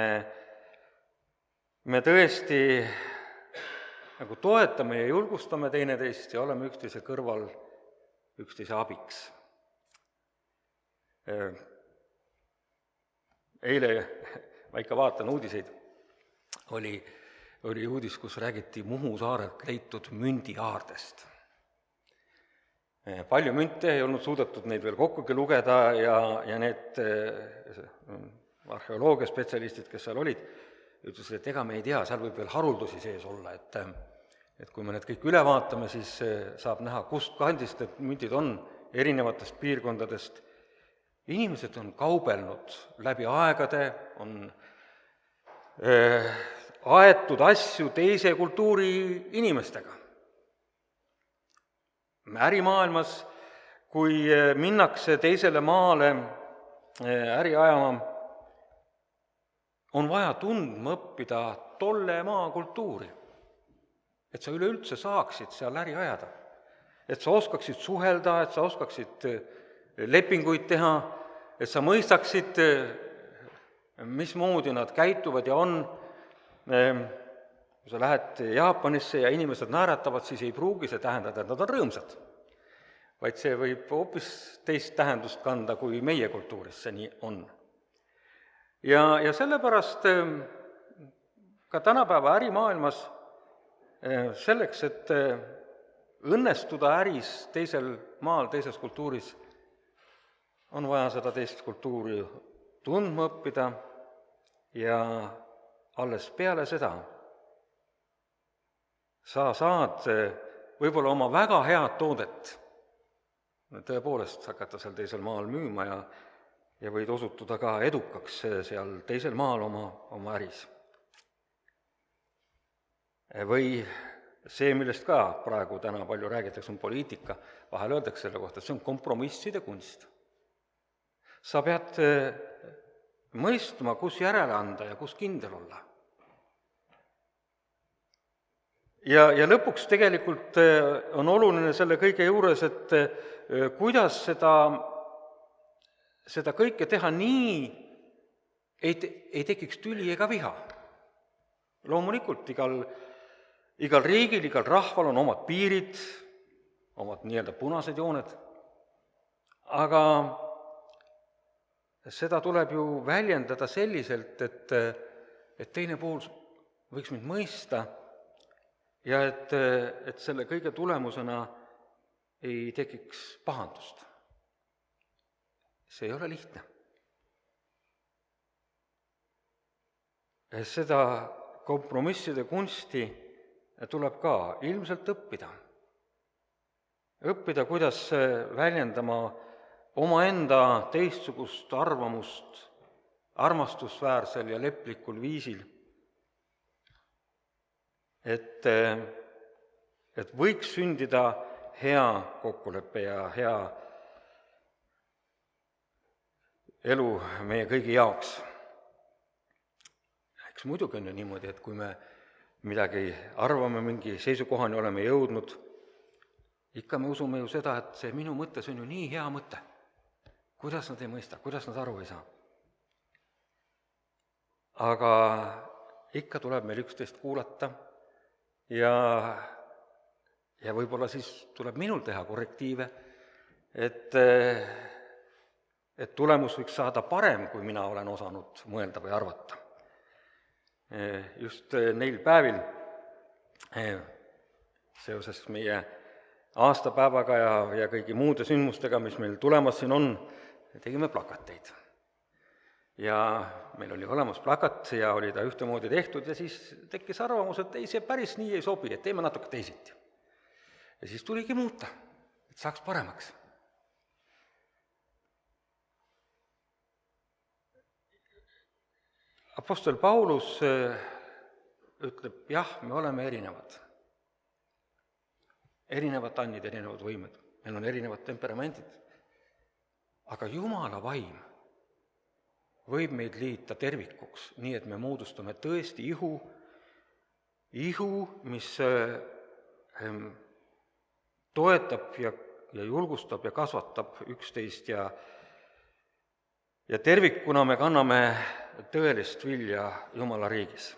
me tõesti nagu toetame ja julgustame teineteist ja oleme üksteise kõrval, üksteise abiks. Eile, ma ikka vaatan uudiseid, oli uudis, kus räägiti Muhu saarelt leitud mündiaardest. Palju münte ei olnud suudetud neid veel kokkugi lugeda ja need arheoloogiaspetsialistid, kes seal olid, ütlesid, et ega me ei tea, seal võib veel haruldusi sees olla, et kui me need kõik üle vaatame, siis saab näha, kust kandist need mündid on, erinevatest piirkondadest. Inimesed on kaubelnud läbi aegade, on aetud asju teise kultuuri inimestega. Ärimaailmas, kui minnakse teisele maale äri ajama, on vaja tundma õppida tolle maa kultuuri, et sa üleüldse saaksid seal äri ajada, et sa oskaksid suhelda, et sa oskaksid lepinguid teha, et sa mõistaksid, mismoodi nad käituvad ja on. Kui sa lähed Jaapanisse ja inimesed naeratavad, siis ei pruugi see tähendada, et nad on rõõmsad, vaid see võib hoopis teist tähendust kanda, kui meie kultuuris see nii on. Ja sellepärast ka tänapäeva ärimaailmas selleks, et õnnestuda äris teisel maal, teises kultuuris, on vaja seda teist kultuuri tundma õppida ja alles peale seda sa saad võib-olla oma väga head toodet tõepoolest hakata seal teisel maal müüma ja võid osutuda ka edukaks seal teisel maal oma äris. Või see, millest ka praegu täna palju räägitakse, on poliitika, vahel öeldakse selle kohta, et see on kompromisside kunst. Sa pead mõistma, kus järele anda ja kus kindel olla. Ja lõpuks tegelikult on oluline selle kõige juures, et kuidas seda kõike teha nii, ei tekiks tüli ega viha. Loomulikult igal riigil, igal rahval on omad piirid, omad nii-öelda punased jooned, aga seda tuleb ju väljendada selliselt, et teine pool võiks mind mõista ja et selle kõige tulemusena ei tekiks pahandust. See ei ole lihtne. Seda kompromisside kunsti tuleb ka ilmselt õppida. Õppida, kuidas väljendama omaenda teistsugust arvamust armastusväärsel ja leplikul viisil, et võiks sündida hea kokkulepe ja hea elu meie kõigi jaoks. Eks muidugi on ju niimoodi, et kui me midagi arvame, mingi seisukohani oleme jõudnud, ikka me usume ju seda, et see minu mõte, see on ju nii hea mõte. Kuidas nad ei mõista, kuidas nad aru ei saa? Aga ikka tuleb meil üksteist kuulata ja võib-olla siis tuleb minul teha korrektiive, et tulemus võiks saada parem, kui mina olen osanud mõelda või arvata. Just neil päevil seoses meie aastapäevaga ja kõigi muude sündmustega, mis meil tulemas siin on, tegime plakateid. Ja meil oli olemas plakat ja oli ta ühtemoodi tehtud ja siis tekkis arvamus, et ei, see päris nii ei sobi, et teeme natuke teisiti. Ja siis tuligi muuta, et saaks paremaks. Apostel Paulus ütleb, jah, me oleme erinevad. Erinevad annid, erinevad võimed, meil on erinevad temperamendid. Aga Jumala vaim võib meid liita tervikuks, nii et me moodustame tõesti ihu, mis toetab ja julgustab ja kasvatab üksteist ja tervikuna me kanname tõelist vilja Jumala riigis.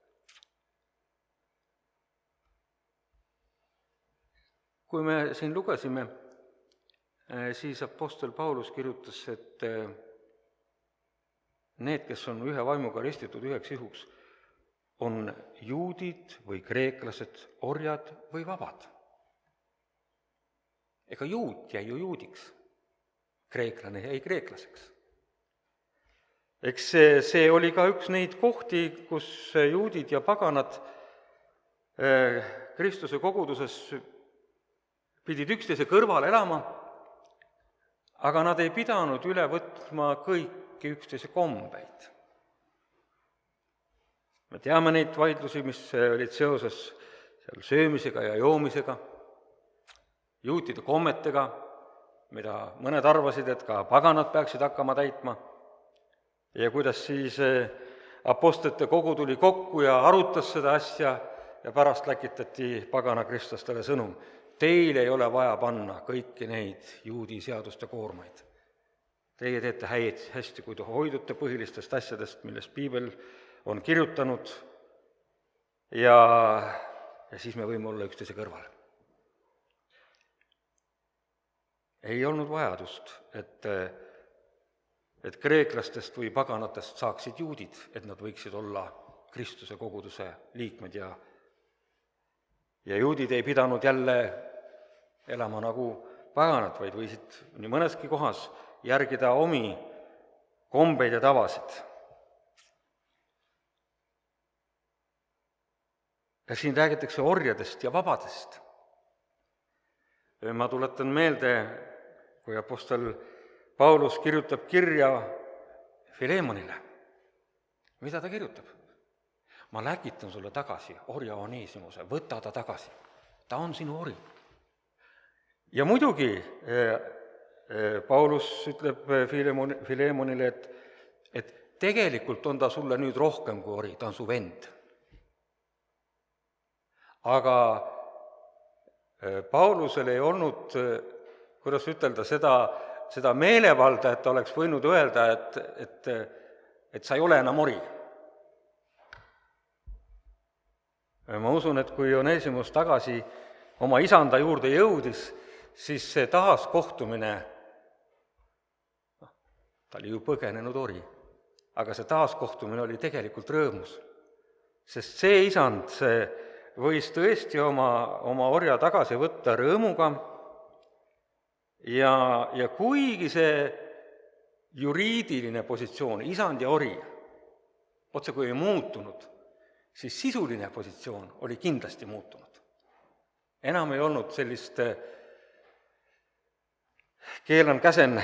Kui me siin lugesime, siis Apostel Paulus kirjutas, et need, kes on ühe vaimuga ristitud üheks ihuks, on juudid või kreeklased, orjad või vabad. Ega juut jäi ju juudiks, kreeklane jäi kreeklaseks. Eks see oli ka üks neid kohti, kus juudid ja paganad Kristuse koguduses pidid üksteise kõrval elama, aga nad ei pidanud üle võtma kõiki üksteise kombeid. Me teame neid vaidlusi, mis olid seoses seal söömisega ja joomisega, juutide kommetega, mida mõned arvasid, et ka paganad peaksid hakkama täitma, ja kuidas siis apostlite kogu tuli kokku ja arutas seda asja ja pärast läkitati pagana kristlastele sõnum. Teil ei ole vaja panna kõiki neid juudi seaduste koormaid. Teie teete hästi, kui te hoidute põhilistest asjadest, millest piibel on kirjutanud, ja siis me võime olla üksteise kõrval. Ei olnud vajadust, et kreeklastest või paganatest saaksid juudid, et nad võiksid olla Kristuse koguduse liikmed ja juudid ei pidanud jälle elama nagu paganad, vaid võisid nii mõneski kohas järgida omi kombeid ja tavasid. ja siin räägitakse orjadest ja vabadest. Ma tuletan meelde, kui apostel Paulus kirjutab kirja Filemonile. Mida ta kirjutab? Ma läkitan sulle tagasi orja Oneesimuse, võta ta tagasi. Ta on sinu ori. Ja muidugi Paulus ütleb Filemonile, et tegelikult on ta sulle nüüd rohkem kui ori, ta on su vend. Aga Paulusel ei olnud, kuidas ütelda, seda meelevalda, et ta oleks võinud öelda, et sa ei ole enam ori. Ma usun, et kui Oneesimus tagasi oma isanda juurde jõudis, siis see taaskohtumine, ta oli ju põgenenud ori, aga see taaskohtumine oli tegelikult rõõmus. Sest see isand, see võis tõesti oma orja tagasi võtta rõõmuga ja kuigi see juriidiline positsioon, isand ja ori, otsekui ei muutunud, siis sisuline positsioon oli kindlasti muutunud. Enam ei olnud sellist keelan-käsen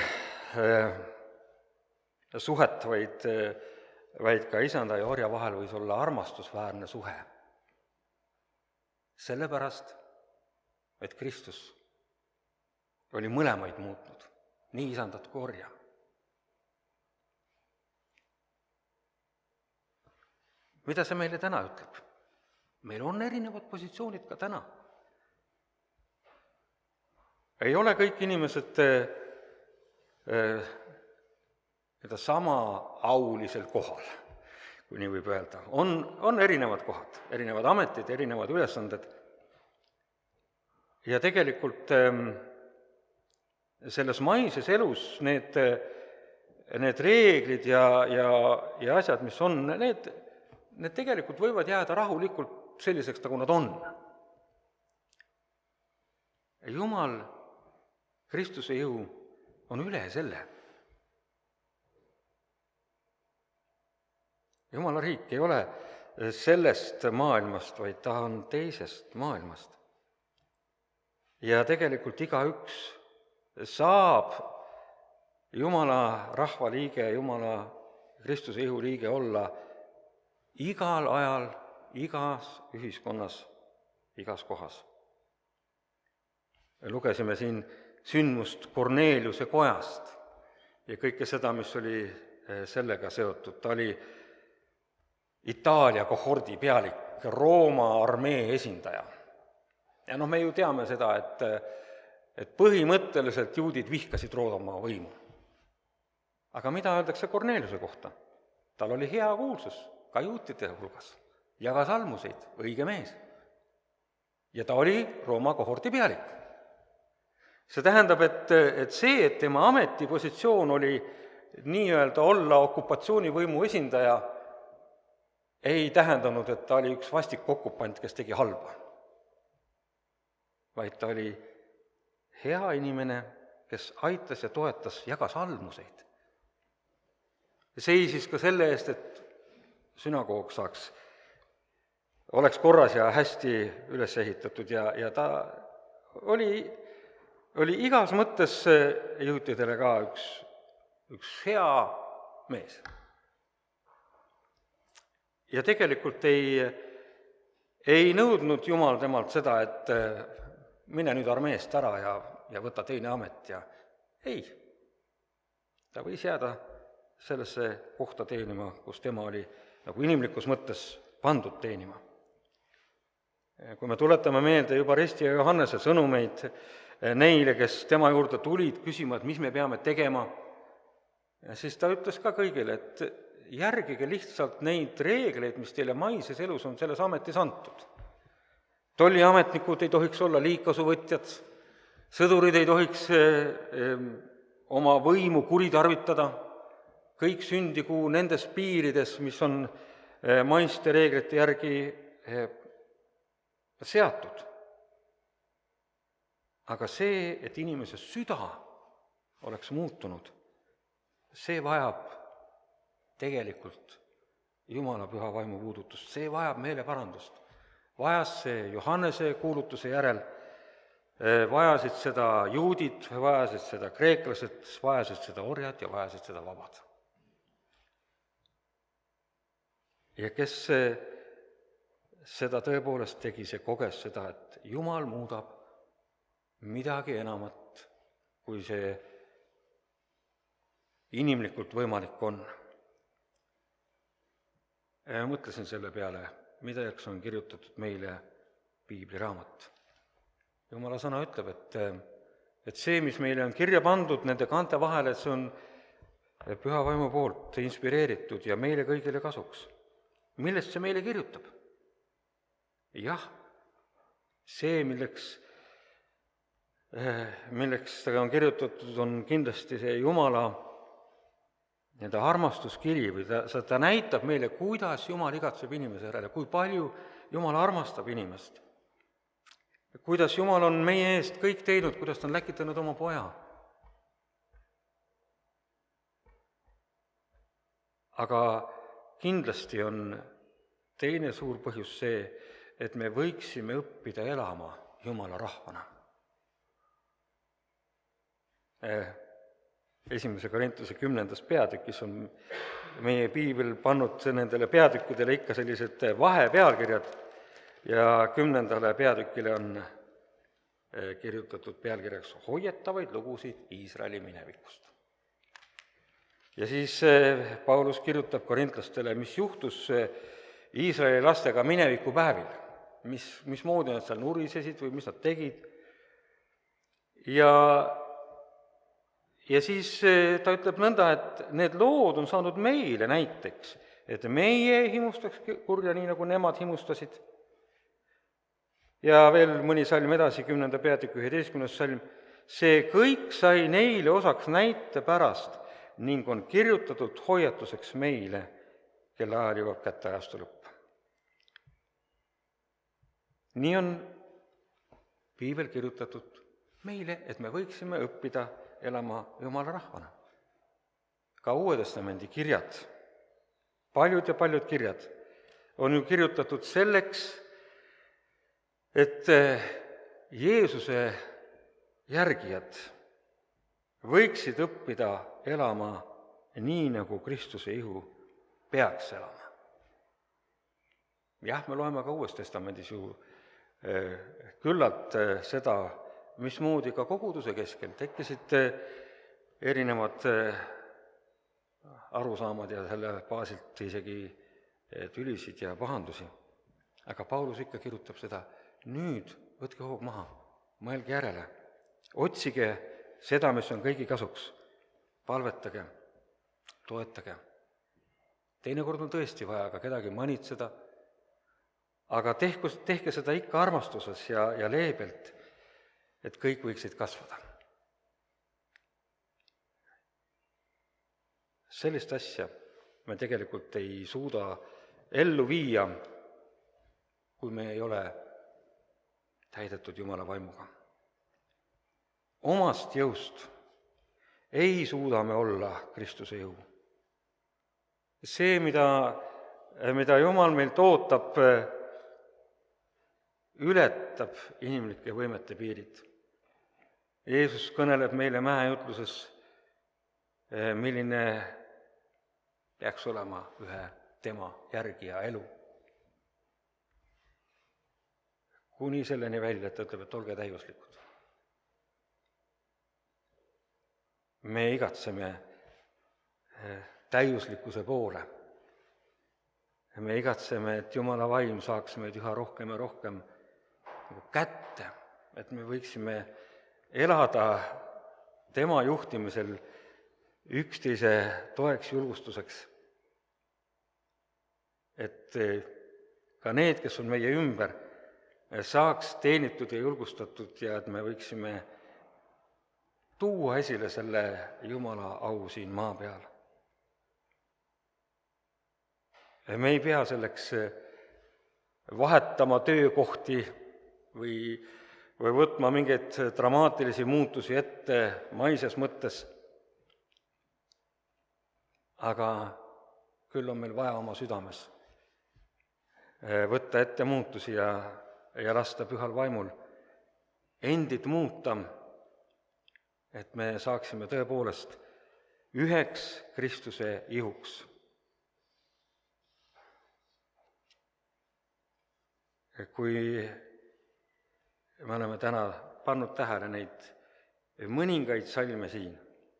suhet, vaid ka isanda ja orja vahel võis olla armastusväärne suhe. Sellepärast, et Kristus oli mõlemaid muutnud, nii isandat kui orja. Mida see meile täna ütleb? Meil on erinevad positsioonid ka täna. Ei ole kõik inimesed sama aulisel kohal, kui nii võib öelda. On erinevad kohad, erinevad ametid, erinevad ülesanded. Ja tegelikult selles maises elus need reeglid ja asjad, mis on, need tegelikult võivad jääda rahulikult selliseks, nagu nad on. Jumal, Kristuse jõu on üle selle. Jumala riik ei ole sellest maailmast, vaid ta on teisest maailmast. Ja tegelikult igaüks saab Jumala rahva liige, Jumala Kristuse jõu liige olla igal ajal, igas ühiskonnas, igas kohas. Lugesime siin sündmust Korneeliuse kojast ja kõike seda, mis oli sellega seotud. Ta oli Itaalia kohordi pealik, Rooma armee esindaja. Ja me ju teame seda, et põhimõtteliselt juudid vihkasid Rooma võimu. Aga mida öeldakse Korneeliuse kohta? Tal oli hea kuulsus ka juutide hulgas, jagas almuseid, õige mees. Ja ta oli Rooma kohordi pealik. See tähendab, et see, et tema ametipositsioon oli nii-öelda olla okupatsioonivõimu esindaja, ei tähendanud, et ta oli üks vastik okupant, kes tegi halba. Vaid ta oli hea inimene, kes aitas ja toetas, jagas almuseid. Seisis ka selle eest, et sünagoog oleks korras ja hästi üles ehitatud ja ta oli igas mõttes juutidele ka üks hea mees. Ja tegelikult ei nõudnud Jumal temalt seda, et mine nüüd armeest ära ja võta teine amet ja ei. Ta võis jääda sellesse kohta teenima, kus tema oli nagu inimlikus mõttes pandud teenima. Kui me tuletame meelde juba Risti ja Johannese sõnumeid neile, kes tema juurde tulid küsima, et mis me peame tegema, siis ta ütles ka kõigile, et järgige lihtsalt neid reegleid, mis teile maises elus on selles ametis antud. Tolliametnikud ei tohiks olla liigkasuvõtjad, sõdurid ei tohiks oma võimu kuritarvitada, kõik sündigu nendes piirides, mis on maiste reeglite järgi seatud. Aga see, et inimese süda oleks muutunud, see vajab tegelikult Jumala püha vaimu puudutust, see vajab meeleparandust. vajas see Johannese kuulutuse järel, vajasid seda juudid, vajasid seda kreeklased, vajasid seda orjad ja vajasid seda vabad. Ja kes seda tõepoolest tegi, see koges seda, et Jumal muudab midagi enamat, kui see inimlikult võimalik on. Mõtlesin selle peale, mida on kirjutatud meile piibliraamat. Jumala sõna ütleb, et see, mis meile on kirja pandud nende kaante vahele, see on Püha Vaimu poolt inspireeritud ja meile kõigile kasuks. Millest see meile kirjutab? Jah, see, milleks ta on kirjutatud, on kindlasti see Jumala armastuskiri või ta näitab meile, kuidas Jumal igatseb inimese järele, kui palju Jumal armastab inimest. Kuidas Jumal on meie eest kõik teinud, kuidas ta on läkitanud oma poja. Aga kindlasti on teine suur põhjus see, et me võiksime õppida elama Jumala rahvana. 1. Korintuse 10. peatükis on meie piibel pannud nendele peatükkidele ikka sellised vahepealkirjad ja 10. peatükile on kirjutatud pealkirjaks hoiatavaid lugusid Iisraeli minevikust. Ja siis Paulus kirjutab korintlastele, mis juhtus Iisraeli lastega minevikupäevil, mismoodi nad seal nurisesid või mis nad tegid. Ja siis ta ütleb nõnda, et need lood on saanud meile näiteks, et meie ei himustaks kurja nii, nagu nemad himustasid. Ja veel mõni salm edasi, 10. peatükk 11. salm, see kõik sai neile osaks näite pärast ning on kirjutatud hoiatuseks meile, kelle ajal jõuab kätte ajastu lõpp. Nii on piibel kirjutatud meile, et me võiksime õppida elama Jumala rahvana. Ka Uue Testamendi kirjad, paljud ja paljud kirjad on ju kirjutatud selleks, et Jeesuse järgijad võiksid õppida elama nii, nagu Kristuse ihu peaks elama. Jah, me loeme ka Uues Testamendis ju küllalt seda, mismoodi ka koguduse keskel tekkisid erinevad arusaamad ja selle baasilt isegi tülisid ja pahandusi. Aga Paulus ikka kirjutab seda, nüüd võtke hoog maha, mõelge järele, otsige seda, mis on kõigi kasuks, palvetage, toetage. Teinekord on tõesti vaja ka kedagi manitseda, aga tehke seda ikka armastuses ja leebelt, et kõik võiksid kasvada. Sellist asja me tegelikult ei suuda ellu viia, kui me ei ole täidetud Jumala vaimuga. Omast jõust ei suuda me olla Kristuse jõu. See, mida Jumal meilt ootab, ületab inimlike võimete piirid. Jeesus kõneleb meile mäejutluses, milline peaks olema ühe tema järgija elu. Kuni selleni välja, et ta ütleb, et olge täiuslikud. Me igatseme täiuslikkuse poole. Me igatseme, et Jumala vaim saaks meid üha rohkem ja rohkem kätte, et me võiksime elada tema juhtimisel üksteise toeks julgustuseks. Et ka need, kes on meie ümber, saaks teenitud ja julgustatud ja et me võiksime tuua esile selle Jumala au siin maa peal. Me ei pea selleks vahetama töökohti või võtma mingeid dramaatilisi muutusi ette maises mõttes, aga küll on meil vaja oma südames võtta ette muutusi ja lasta Pühal Vaimul endid muuta, et me saaksime tõepoolest üheks Kristuse ihuks. Kui me oleme täna pannud tähele neid mõningaid salme siin,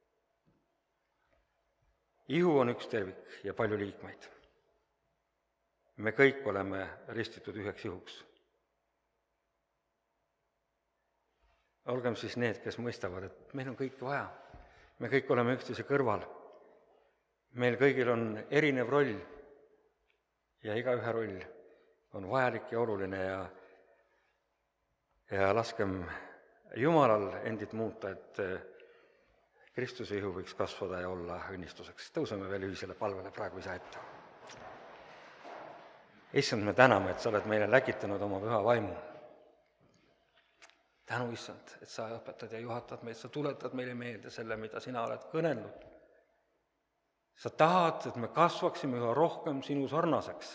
ihu on üks tervik ja palju liikmeid. Me kõik oleme ristitud üheks ihuks. Olgem siis need, kes mõistavad, et meil on kõike vaja. Me kõik oleme üksteise kõrval. Meil kõigil on erinev roll ja igaühe roll on vajalik ja oluline ja laskem Jumalal endid muuta, et Kristuse ihu võiks kasvada ja olla õnnistuseks. Tõuseme veel ühisele palvele praegu isa ette. Issand, me täname, et sa oled meile läkitanud oma püha vaimu. Tänu, issand, et sa õpetad ja juhatad meid, sa tuletad meile meelde selle, mida sina oled kõnelnud. Sa tahad, et me kasvaksime üha rohkem sinu sarnaseks.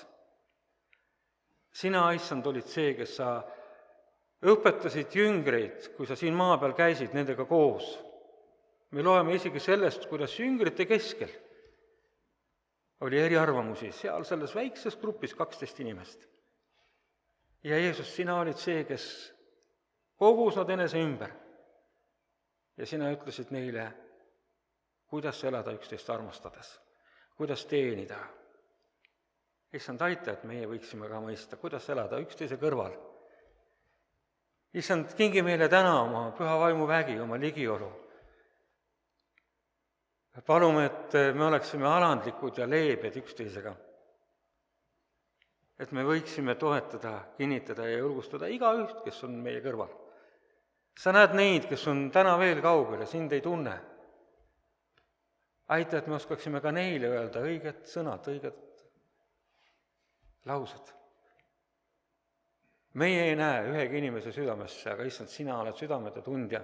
Sina, issand, olid see, kes sa õpetasid jüngreid, kui sa siin maa peal käisid nendega koos. Me loeme isegi sellest, kuidas jüngrite keskel oli eriarvamusi, seal selles väikses grupis 12 inimest. Ja Jeesus, sina olid see, kes kogus nad enese ümber. Ja sina ütlesid neile, kuidas elada üksteist armastades, kuidas teenida. Issand, aita, et meie võiksime ka mõista, kuidas elada üksteise kõrval. Issand, kingi meile täna oma püha vaimu vägi, oma ligiolu. Palume, et me oleksime alandlikud ja leebed üksteisega. Et me võiksime toetada, kinnitada ja julgustada igaüht, kes on meie kõrval. Sa näed neid, kes on täna veel kaugel ja sind ei tunne. Aita, et me oskaksime ka neile öelda õiged sõnad, õiged laused. Meie ei näe ühegi inimese südamesse, aga issand, sina oled südamete tundja.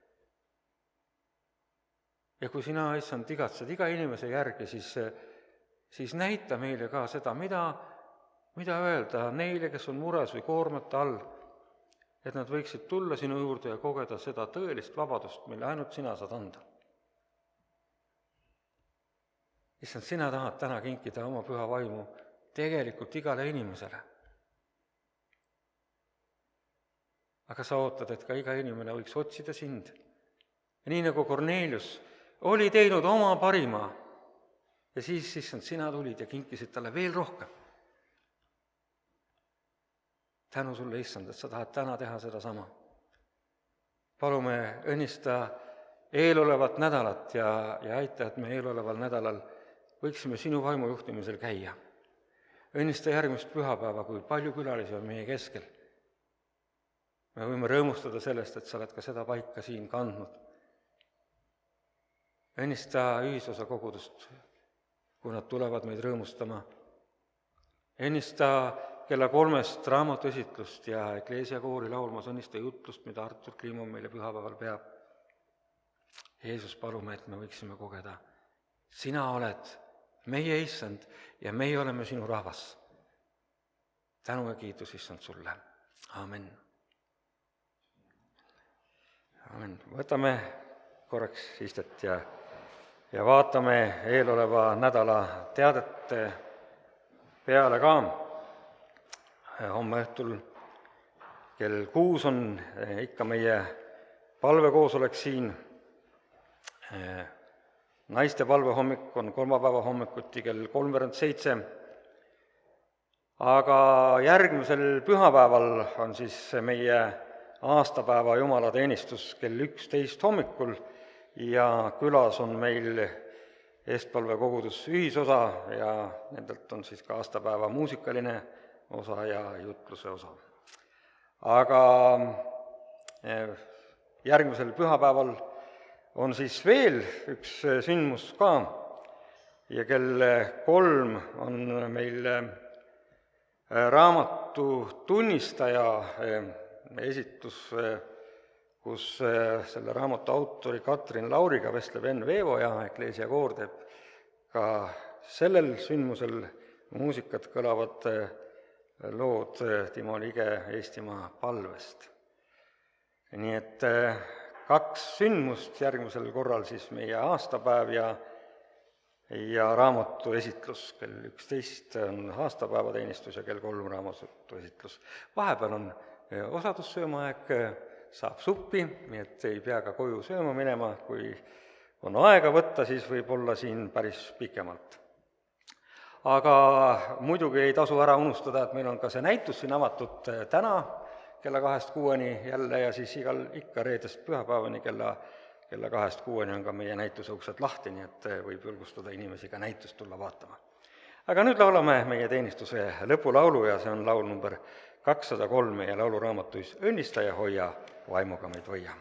Ja kui sina, issand, igatsed iga inimese järgi, siis näita meile ka seda, mida öelda neile, kes on mures või koormate all, et nad võiksid tulla sinu juurde ja kogeda seda tõelist vabadust, mille ainult sina saad anda. Issand, sina tahad täna kinkida oma püha vaimu tegelikult igale inimesele. Aga sa ootad, et ka iga inimene võiks otsida sind. Ja nii nagu Kornelius oli teinud oma parima ja siis, issand, sina tulid ja kinkisid talle veel rohkem. Tänu sulle, issand, et sa tahad täna teha seda sama. Palume õnnista eelolevat nädalat ja aita, et me eeloleval nädalal võiksime sinu vaimu juhtimisel käia. Õnnista järgmist pühapäeva, kui palju külalisi on meie keskel. Me võime rõõmustada sellest, et sa oled ka seda paika siin kandnud. Õnnista ühisosa kogudust, kui nad tulevad meid rõõmustama. Õnnista kella 3 raamatuesitlust ja Ekleesia koori laulmas õnnista jutlust, mida Artur Kliimov meile pühapäeval peab. Jeesus, palume, et me võiksime kogeda. Sina oled meie issand ja meie oleme sinu rahvas. Tänu ja kiitus, issand, sulle. Amen. Amen. Võtame korraks istet ja vaatame eeloleva nädala teadete peale ka. Homme õhtul kell 6 on ikka meie palvekoosolek siin. Naiste palvehommik on kolmapäeva hommikuti kell 6:45. Aga järgmisel pühapäeval on siis meie aastapäeva jumalateenistus kell 11 hommikul ja külas on meil Eestpalvekogudus ühisosa ja nendelt on siis ka aastapäeva muusikaline osa ja jutluse osa. Aga järgmisel pühapäeval on siis veel üks sündmus ka ja kell 3 on meil raamatu tunnistaja esitus, kus selle raamatu autori Katrin Lauriga vestleb Enn Veevo ja Ekleesia koor teeb ka sellel sündmusel muusikat, kõlavad lood Timo Lige Eestimaa palvest. Nii et 2 sündmust, järgmisel korral siis meie aastapäev ja raamatu esitlus. Kell 11 on aastapäevateenistus ja kell 3 raamatu esitlus. Vahepeal on osadussöömaaeg, saab suppi, nii et ei pea ka koju sööma minema, kui on aega võtta, siis võib olla siin päris pikemalt. Aga muidugi ei tasu ära unustada, et meil on ka see näitus siin avatud täna kella 2-6 jälle ja siis ikka reedest pühapäevani kella 2-6 on ka meie näituse uksed lahti, nii et võib julgustada inimesi ka näitust tulla vaatama. Aga nüüd laulame meie teenistuse lõpulaulu ja see on laul number 203 meie lauluraamatus Õnnista ja hoia, vaimuga meid võia.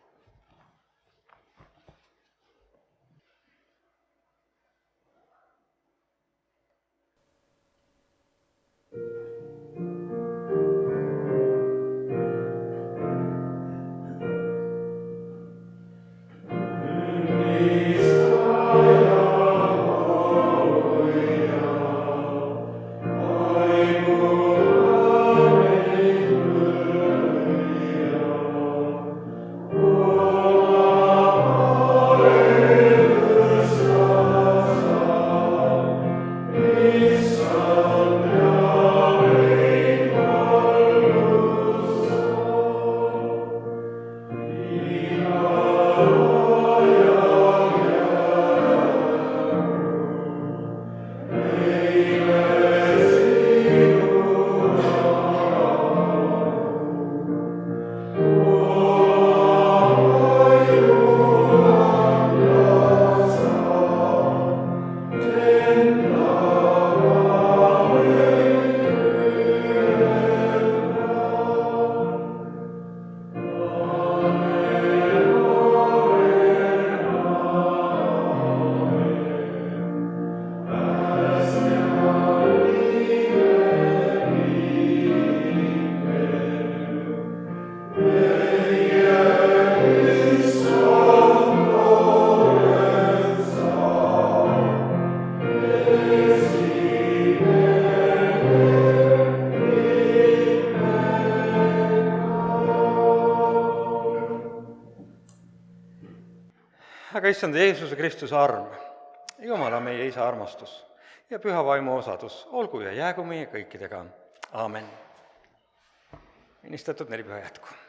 Aga issand Jeesuse Kristuse arm, Jumala meie Isa armastus ja püha vaimu osadus olgu ja jäägu meie kõikidega. Aamen. Õnnistatud nelipüha jätku!